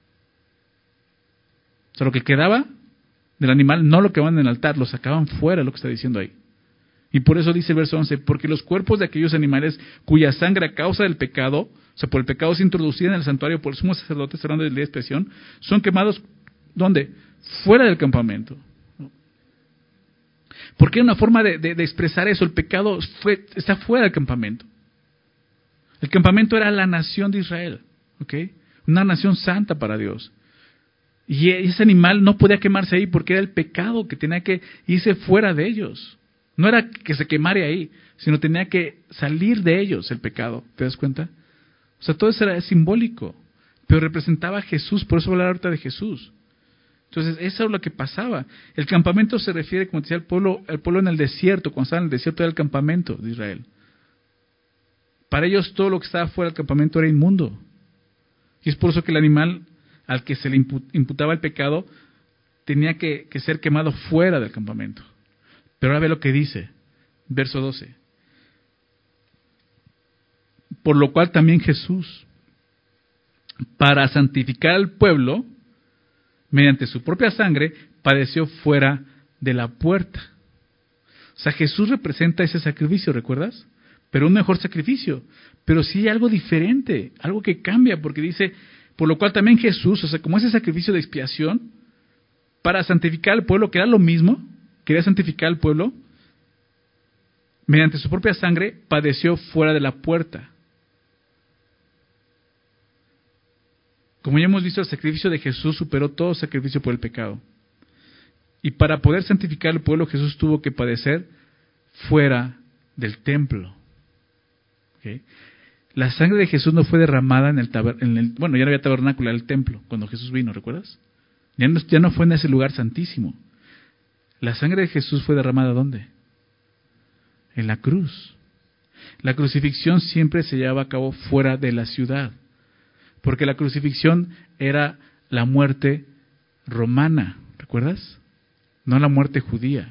O sea, lo que quedaba del animal no lo quemaban en el altar, lo sacaban fuera, lo que está diciendo ahí. Y por eso dice el verso once, porque los cuerpos de aquellos animales cuya sangre a causa del pecado, o sea, por el pecado es introducida en el santuario por el sumo sacerdote, hablando del día de expiación, son quemados, ¿dónde? Fuera del campamento. Porque era una forma de, de, de expresar eso. El pecado fue, está fuera del campamento. El campamento era la nación de Israel, ¿ok? Una nación santa para Dios. Y ese animal no podía quemarse ahí porque era el pecado que tenía que irse fuera de ellos. No era que se quemara ahí, sino tenía que salir de ellos el pecado. ¿Te das cuenta? O sea, todo eso era simbólico, pero representaba a Jesús. Por eso hablar ahorita de Jesús. Entonces, eso es lo que pasaba. El campamento se refiere, como decía, al pueblo, al pueblo en el desierto. Cuando estaba en el desierto era el campamento de Israel. Para ellos todo lo que estaba fuera del campamento era inmundo. Y es por eso que el animal al que se le imputaba el pecado tenía que, que ser quemado fuera del campamento. Pero ahora ve lo que dice, verso doce. Por lo cual también Jesús, para santificar al pueblo, mediante su propia sangre, padeció fuera de la puerta. O sea, Jesús representa ese sacrificio, ¿recuerdas? Pero un mejor sacrificio. Pero sí hay algo diferente, algo que cambia, porque dice, por lo cual también Jesús, o sea, como ese sacrificio de expiación, para santificar al pueblo, que era lo mismo, quería santificar al pueblo, mediante su propia sangre, padeció fuera de la puerta. Como ya hemos visto, el sacrificio de Jesús superó todo sacrificio por el pecado. Y para poder santificar al pueblo, Jesús tuvo que padecer fuera del templo. ¿Okay? La sangre de Jesús no fue derramada en el tabernáculo, bueno, ya no había tabernáculo, era el templo, cuando Jesús vino, ¿recuerdas? Ya no, ya no fue en ese lugar santísimo. La sangre de Jesús fue derramada ¿dónde? En la cruz. La crucifixión siempre se llevaba a cabo fuera de la ciudad. Porque la crucifixión era la muerte romana, ¿recuerdas? No la muerte judía.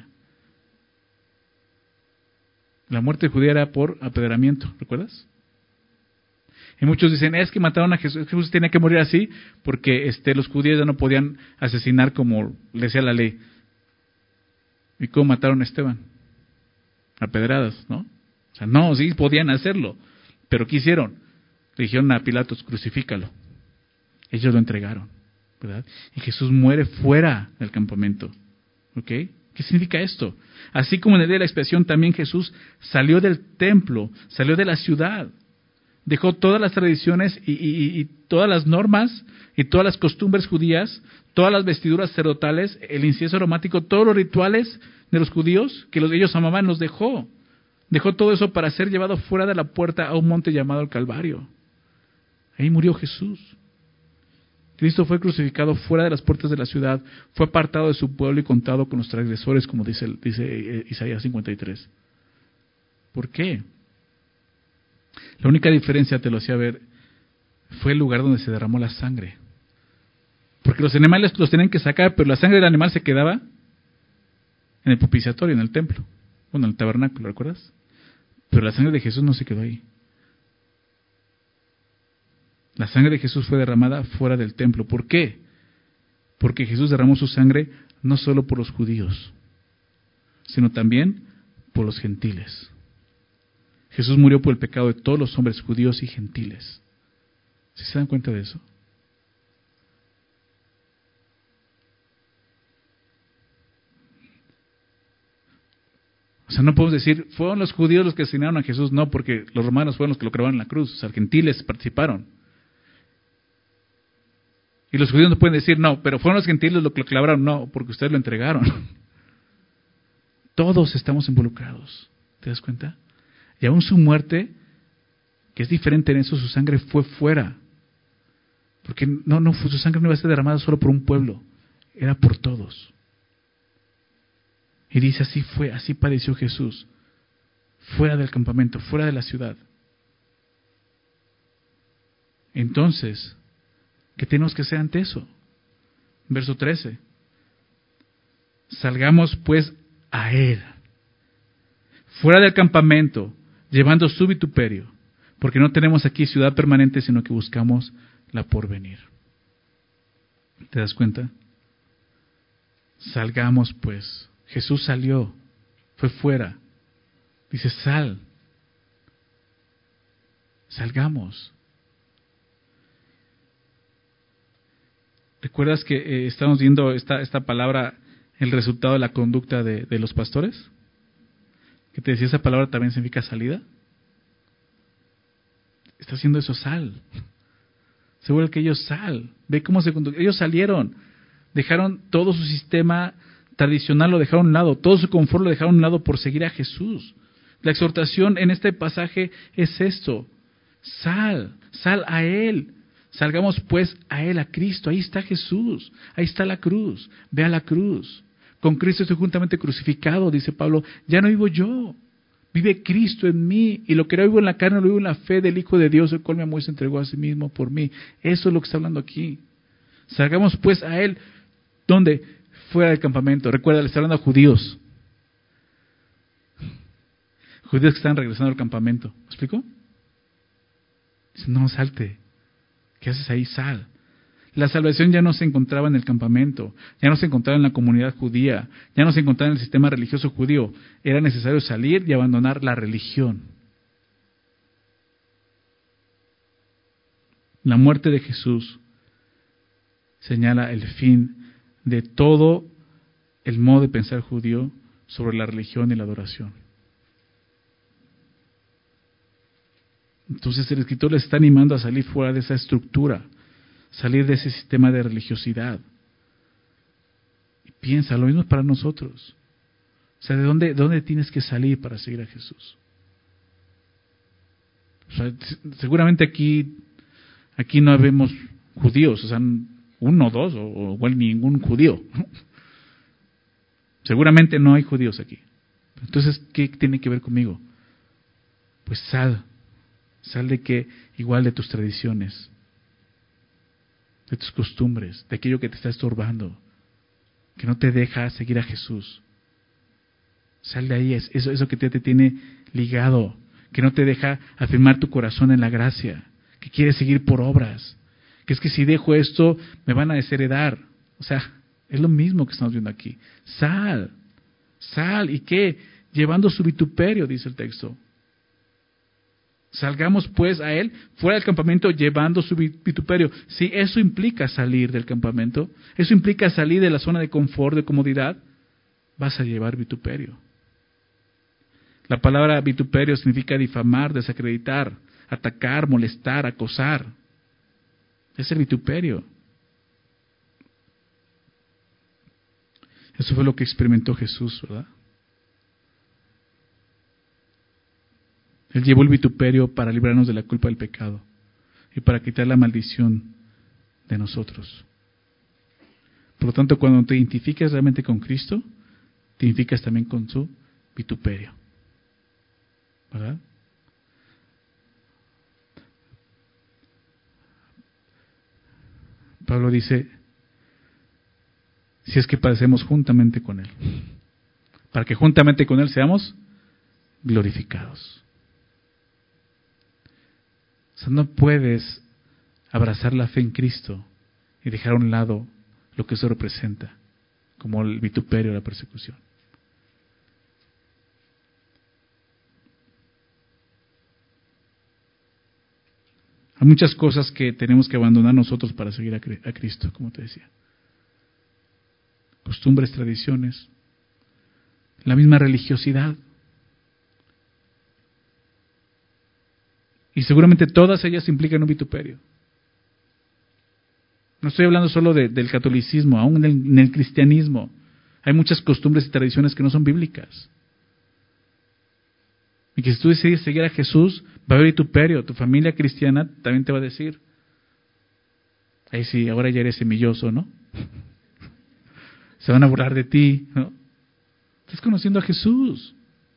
La muerte judía era por apedreamiento, ¿recuerdas? Y muchos dicen, es que mataron a Jesús, Jesús tenía que morir así porque este, los judíos ya no podían asesinar como le decía la ley. ¿Y cómo mataron a Esteban? A pedradas, ¿no? O sea, no, sí podían hacerlo, pero ¿qué hicieron? Le dijeron a Pilatos, crucifícalo. Ellos lo entregaron, ¿verdad? Y Jesús muere fuera del campamento. ¿Ok? ¿Qué significa esto? Así como en el día de la expiación, también Jesús salió del templo, salió de la ciudad. Dejó todas las tradiciones y, y, y todas las normas y todas las costumbres judías, todas las vestiduras sacerdotales, el incienso aromático, todos los rituales de los judíos que los, ellos amaban, los dejó. Dejó todo eso para ser llevado fuera de la puerta a un monte llamado el Calvario. Ahí murió Jesús. Cristo fue crucificado fuera de las puertas de la ciudad, fue apartado de su pueblo y contado con los transgresores, como dice, dice Isaías cincuenta y tres. ¿Por qué? La única diferencia, te lo hacía ver, fue el lugar donde se derramó la sangre. Porque los animales los tenían que sacar, pero la sangre del animal se quedaba en el propiciatorio, en el templo. Bueno, en el tabernáculo, ¿recuerdas? Pero la sangre de Jesús no se quedó ahí. La sangre de Jesús fue derramada fuera del templo. ¿Por qué? Porque Jesús derramó su sangre no solo por los judíos, sino también por los gentiles. Jesús murió por el pecado de todos los hombres, judíos y gentiles. ¿Sí se dan cuenta de eso? O sea, no podemos decir, fueron los judíos los que asesinaron a Jesús. No, porque los romanos fueron los que lo clavaron en la cruz. Los gentiles participaron. Y los judíos no pueden decir, no, pero fueron los gentiles los que lo clavaron. No, porque ustedes lo entregaron. Todos estamos involucrados. ¿Te das cuenta? Y aún su muerte, que es diferente en eso, su sangre fue fuera. Porque no, no, su sangre no iba a ser derramada solo por un pueblo. Era por todos. Y dice, así fue, así padeció Jesús, fuera del campamento, fuera de la ciudad. Entonces, ¿qué tenemos que hacer ante eso? Verso trece. Salgamos pues a Él, fuera del campamento, llevando su vituperio, porque no tenemos aquí ciudad permanente, sino que buscamos la porvenir. ¿Te das cuenta? Salgamos pues. Jesús salió, fue fuera. Dice, sal. Salgamos. ¿Recuerdas que eh, estamos viendo esta, esta palabra, el resultado de la conducta de, de los pastores? Que te decía, esa palabra también significa salida. Está haciendo eso, sal. Se vuelve que ellos sal. Ve cómo se conducen. Ellos salieron, dejaron todo su sistema tradicional, lo dejaron a un lado, todo su confort lo dejaron a un lado por seguir a Jesús. La exhortación en este pasaje es esto: sal, sal a Él. Salgamos pues a Él, a Cristo. Ahí está Jesús, ahí está la cruz. Ve a la cruz. Con Cristo estoy juntamente crucificado, dice Pablo. Ya no vivo yo, vive Cristo en mí. Y lo que no vivo en la carne, lo vivo en la fe del Hijo de Dios, el cual me amó y se entregó a sí mismo por mí. Eso es lo que está hablando aquí. Salgamos pues a Él. ¿Dónde? Fuera del campamento. Recuerda, le está hablando a judíos. Judíos que están regresando al campamento. ¿Me explico? Dicen, no, salte. ¿Qué haces ahí? Sal. La salvación ya no se encontraba en el campamento, ya no se encontraba en la comunidad judía, ya no se encontraba en el sistema religioso judío. Era necesario salir y abandonar la religión. La muerte de Jesús señala el fin de todo el modo de pensar judío sobre la religión y la adoración. Entonces el escritor les está animando a salir fuera de esa estructura, salir de ese sistema de religiosidad. Y piensa, lo mismo es para nosotros. O sea, ¿de dónde, de dónde tienes que salir para seguir a Jesús? O sea, seguramente aquí, aquí no habemos judíos, o sea, uno, dos, o, o igual ningún judío. Seguramente no hay judíos aquí. Entonces, ¿qué tiene que ver conmigo? Pues sal. Sal de qué, igual de tus tradiciones, de tus costumbres, de aquello que te está estorbando, que no te deja seguir a Jesús. Sal de ahí, es eso, eso que te, te tiene ligado, que no te deja afirmar tu corazón en la gracia, que quieres seguir por obras, que es que si dejo esto me van a desheredar. O sea, es lo mismo que estamos viendo aquí. Sal, sal, ¿y qué? Llevando su vituperio, dice el texto. Salgamos pues a Él fuera del campamento llevando su vituperio. Si eso implica salir del campamento, eso implica salir de la zona de confort, de comodidad, vas a llevar vituperio. La palabra vituperio significa difamar, desacreditar, atacar, molestar, acosar. Es el vituperio. Eso fue lo que experimentó Jesús, ¿verdad? Él llevó el vituperio para librarnos de la culpa del pecado y para quitar la maldición de nosotros. Por lo tanto, cuando te identificas realmente con Cristo, te identificas también con su vituperio, ¿verdad? Pablo dice, si es que padecemos juntamente con Él, para que juntamente con Él seamos glorificados. O sea, no puedes abrazar la fe en Cristo y dejar a un lado lo que eso representa, como el vituperio o la persecución. Hay muchas cosas que tenemos que abandonar nosotros para seguir a Cristo, como te decía. Costumbres, tradiciones, la misma religiosidad. Y seguramente todas ellas implican un vituperio. No estoy hablando solo de, del catolicismo, aún en el, en el cristianismo. Hay muchas costumbres y tradiciones que no son bíblicas. Y que si tú decides seguir a Jesús, va a haber vituperio. Tu familia cristiana también te va a decir, ahí sí, ahora ya eres semilloso, ¿no? Se van a burlar de ti, ¿no? Estás conociendo a Jesús.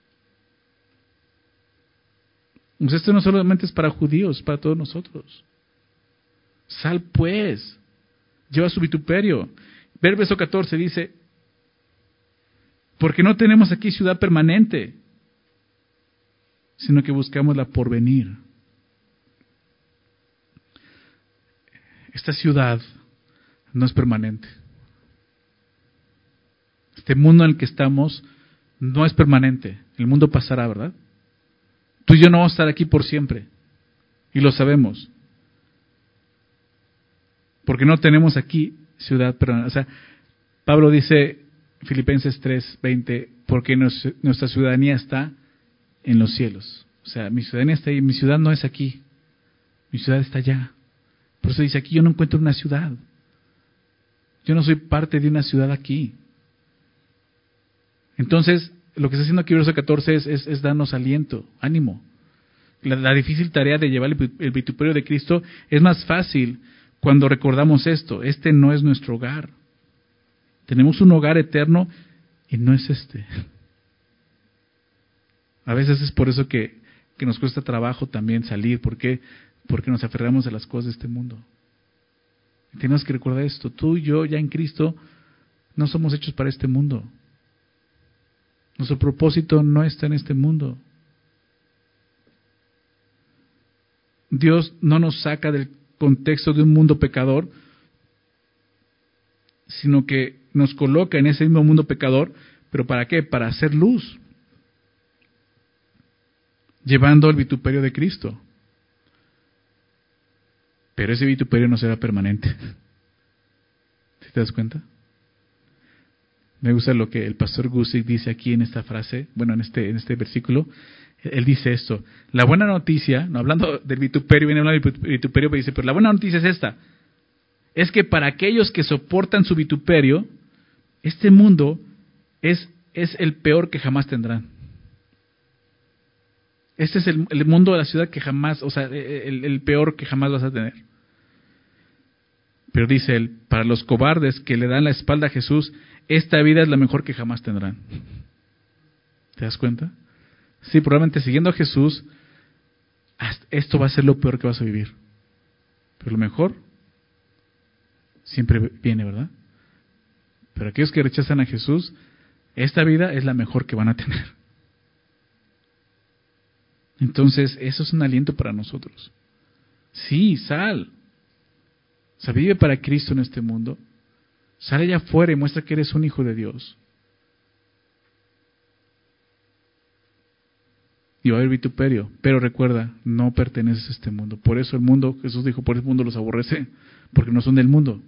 Pues esto no solamente es para judíos, es para todos nosotros. Sal pues, lleva su vituperio. Ver verso catorce dice, porque no tenemos aquí ciudad permanente, sino que buscamos la porvenir. Esta ciudad no es permanente. Este mundo en el que estamos no es permanente. El mundo pasará, ¿verdad? Tú y yo no vamos a estar aquí por siempre. Y lo sabemos. Porque no tenemos aquí ciudad permanente. O sea, Pablo dice, Filipenses tres veinte, porque nos, nuestra ciudadanía está en los cielos. O sea, mi ciudadanía está ahí, mi ciudad no es aquí. Mi ciudad está allá. Por eso dice, aquí yo no encuentro una ciudad. Yo no soy parte de una ciudad aquí. Entonces, lo que está haciendo aquí el verso catorce es, es, es darnos aliento, ánimo. La, la difícil tarea de llevar el, el vituperio de Cristo es más fácil cuando recordamos esto. Este no es nuestro hogar. Tenemos un hogar eterno y no es este. A veces es por eso que, que nos cuesta trabajo también salir. ¿Por qué? Porque nos aferramos a las cosas de este mundo. Y tenemos que recordar esto. Tú y yo ya en Cristo no somos hechos para este mundo. Nuestro propósito no está en este mundo. Dios no nos saca del contexto de un mundo pecador, sino que nos coloca en ese mismo mundo pecador, pero ¿para qué? Para hacer luz, llevando el vituperio de Cristo. Pero ese vituperio no será permanente. ¿Sí te das cuenta? Me gusta lo que el pastor Gusick dice aquí en esta frase, bueno, en este, en este versículo. Él dice esto: la buena noticia, no hablando del vituperio, viene hablando del vituperio, pero dice, pero la buena noticia es esta: es que para aquellos que soportan su vituperio, este mundo es, es el peor que jamás tendrán. Este es el, el mundo de la ciudad que jamás, o sea, el, el peor que jamás vas a tener. Pero dice él, para los cobardes que le dan la espalda a Jesús, esta vida es la mejor que jamás tendrán. ¿Te das cuenta? Sí, probablemente siguiendo a Jesús, esto va a ser lo peor que vas a vivir. Pero lo mejor siempre viene, ¿verdad? Pero aquellos que rechazan a Jesús, esta vida es la mejor que van a tener. Entonces, eso es un aliento para nosotros. Sí, sal. O sea, vive para Cristo en este mundo. Sale allá afuera y muestra que eres un hijo de Dios. Y va a haber vituperio, pero recuerda, no perteneces a este mundo. Por eso el mundo, Jesús dijo, por eso el mundo los aborrece, porque no son del mundo.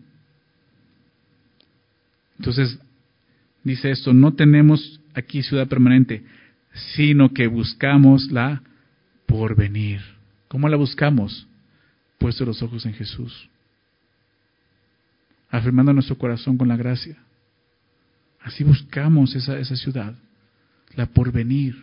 Entonces, dice esto, no tenemos aquí ciudad permanente, sino que buscamos la porvenir. ¿Cómo la buscamos? Puesto los ojos en Jesús, afirmando nuestro corazón con la gracia. Así buscamos esa, esa ciudad, la porvenir.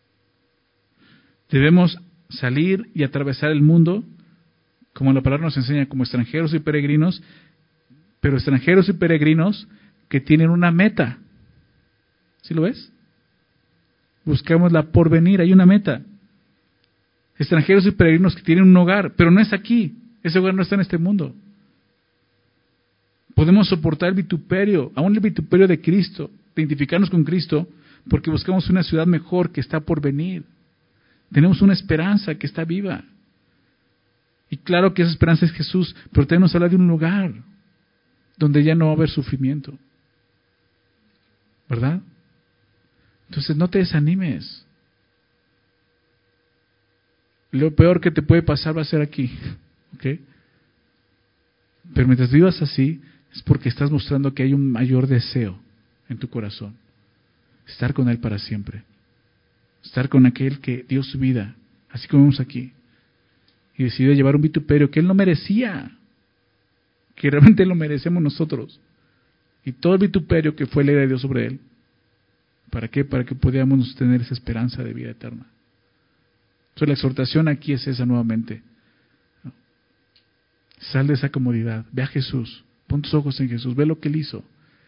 Debemos salir y atravesar el mundo, como la palabra nos enseña, como extranjeros y peregrinos, pero extranjeros y peregrinos que tienen una meta. ¿Sí lo ves? Buscamos la porvenir, hay una meta. Extranjeros y peregrinos que tienen un hogar, pero no es aquí, ese hogar no está en este mundo. Podemos soportar el vituperio, aún el vituperio de Cristo, de identificarnos con Cristo, porque buscamos una ciudad mejor que está por venir. Tenemos una esperanza que está viva. Y claro que esa esperanza es Jesús, pero también nos habla de un lugar donde ya no va a haber sufrimiento. ¿Verdad? Entonces no te desanimes. Lo peor que te puede pasar va a ser aquí. ¿Ok? Pero mientras vivas así, es porque estás mostrando que hay un mayor deseo en tu corazón. Estar con Él para siempre. Estar con aquel que dio su vida, así como vemos aquí. Y decidió llevar un vituperio que Él no merecía. Que realmente lo merecemos nosotros. Y todo el vituperio que fue la ira de Dios sobre Él. ¿Para qué? Para que pudiéramos tener esa esperanza de vida eterna. Entonces la exhortación aquí es esa nuevamente. Sal de esa comodidad. Ve a Jesús. Pon tus ojos en Jesús. Ve lo que Él hizo.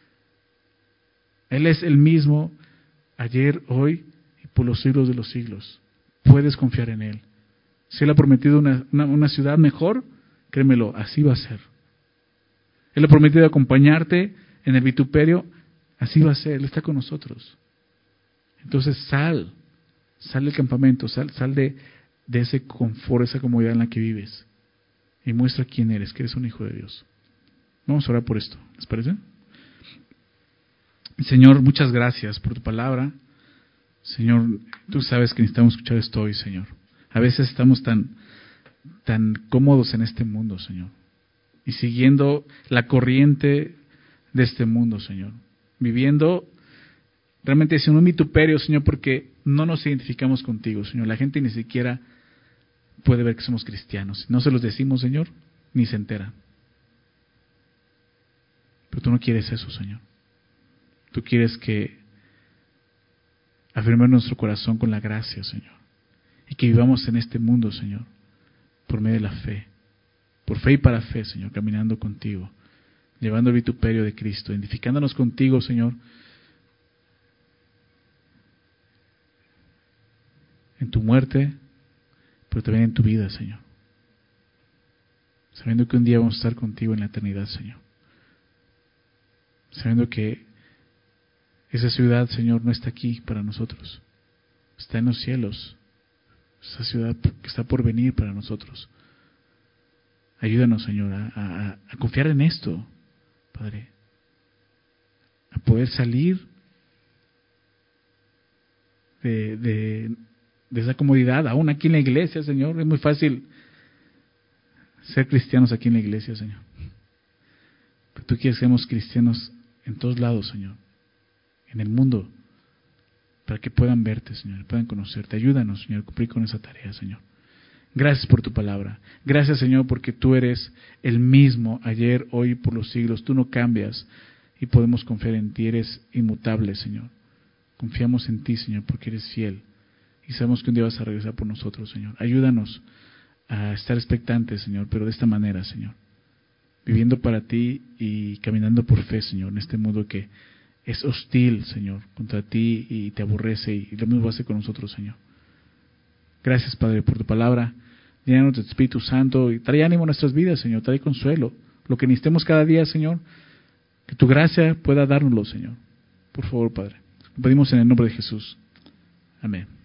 Él es el mismo ayer, hoy y por los siglos de los siglos. Puedes confiar en Él. Si Él ha prometido una, una, una ciudad mejor, créemelo, así va a ser. Él ha prometido acompañarte en el vituperio, así va a ser. Él está con nosotros. Entonces sal, sal del campamento, sal, sal de, de ese confort, esa comodidad en la que vives. Y muestra quién eres, que eres un hijo de Dios. Vamos a orar por esto, ¿les parece? Señor, muchas gracias por tu palabra. Señor, tú sabes que necesitamos escuchar esto hoy, Señor. A veces estamos tan, tan cómodos en este mundo, Señor. Y siguiendo la corriente de este mundo, Señor. Viviendo realmente sin un vituperio, Señor, porque no nos identificamos contigo, Señor. La gente ni siquiera puede ver que somos cristianos. No se los decimos, Señor, ni se enteran. Pero tú no quieres eso, Señor. Tú quieres que afirmemos nuestro corazón con la gracia, Señor. Y que vivamos en este mundo, Señor, por medio de la fe. Por fe y para fe, Señor, caminando contigo. Llevando el vituperio de Cristo, identificándonos contigo, Señor, en tu muerte, pero también en tu vida, Señor. Sabiendo que un día vamos a estar contigo en la eternidad, Señor. Sabiendo que esa ciudad, Señor, no está aquí para nosotros. Está en los cielos. Esa ciudad que está por venir para nosotros. Ayúdanos, Señor, a, a, a confiar en esto, Padre. A poder salir de, de, de esa comodidad, aún aquí en la iglesia, Señor. Es muy fácil ser cristianos aquí en la iglesia, Señor. Pero tú quieres que seamos cristianos en todos lados, Señor. En el mundo, para que puedan verte, Señor, puedan conocerte. Ayúdanos, Señor, a cumplir con esa tarea, Señor. Gracias por tu palabra. Gracias, Señor, porque tú eres el mismo ayer, hoy y por los siglos. Tú no cambias y podemos confiar en ti. Eres inmutable, Señor. Confiamos en ti, Señor, porque eres fiel. Y sabemos que un día vas a regresar por nosotros, Señor. Ayúdanos a estar expectantes, Señor, pero de esta manera, Señor. Viviendo para ti y caminando por fe, Señor, en este mundo que es hostil, Señor, contra ti y te aborrece, y lo mismo hace con nosotros, Señor. Gracias, Padre, por tu palabra. Llénanos de tu Espíritu Santo y trae ánimo a nuestras vidas, Señor. Trae consuelo. Lo que necesitemos cada día, Señor, que tu gracia pueda dárnoslo, Señor. Por favor, Padre. Lo pedimos en el nombre de Jesús. Amén.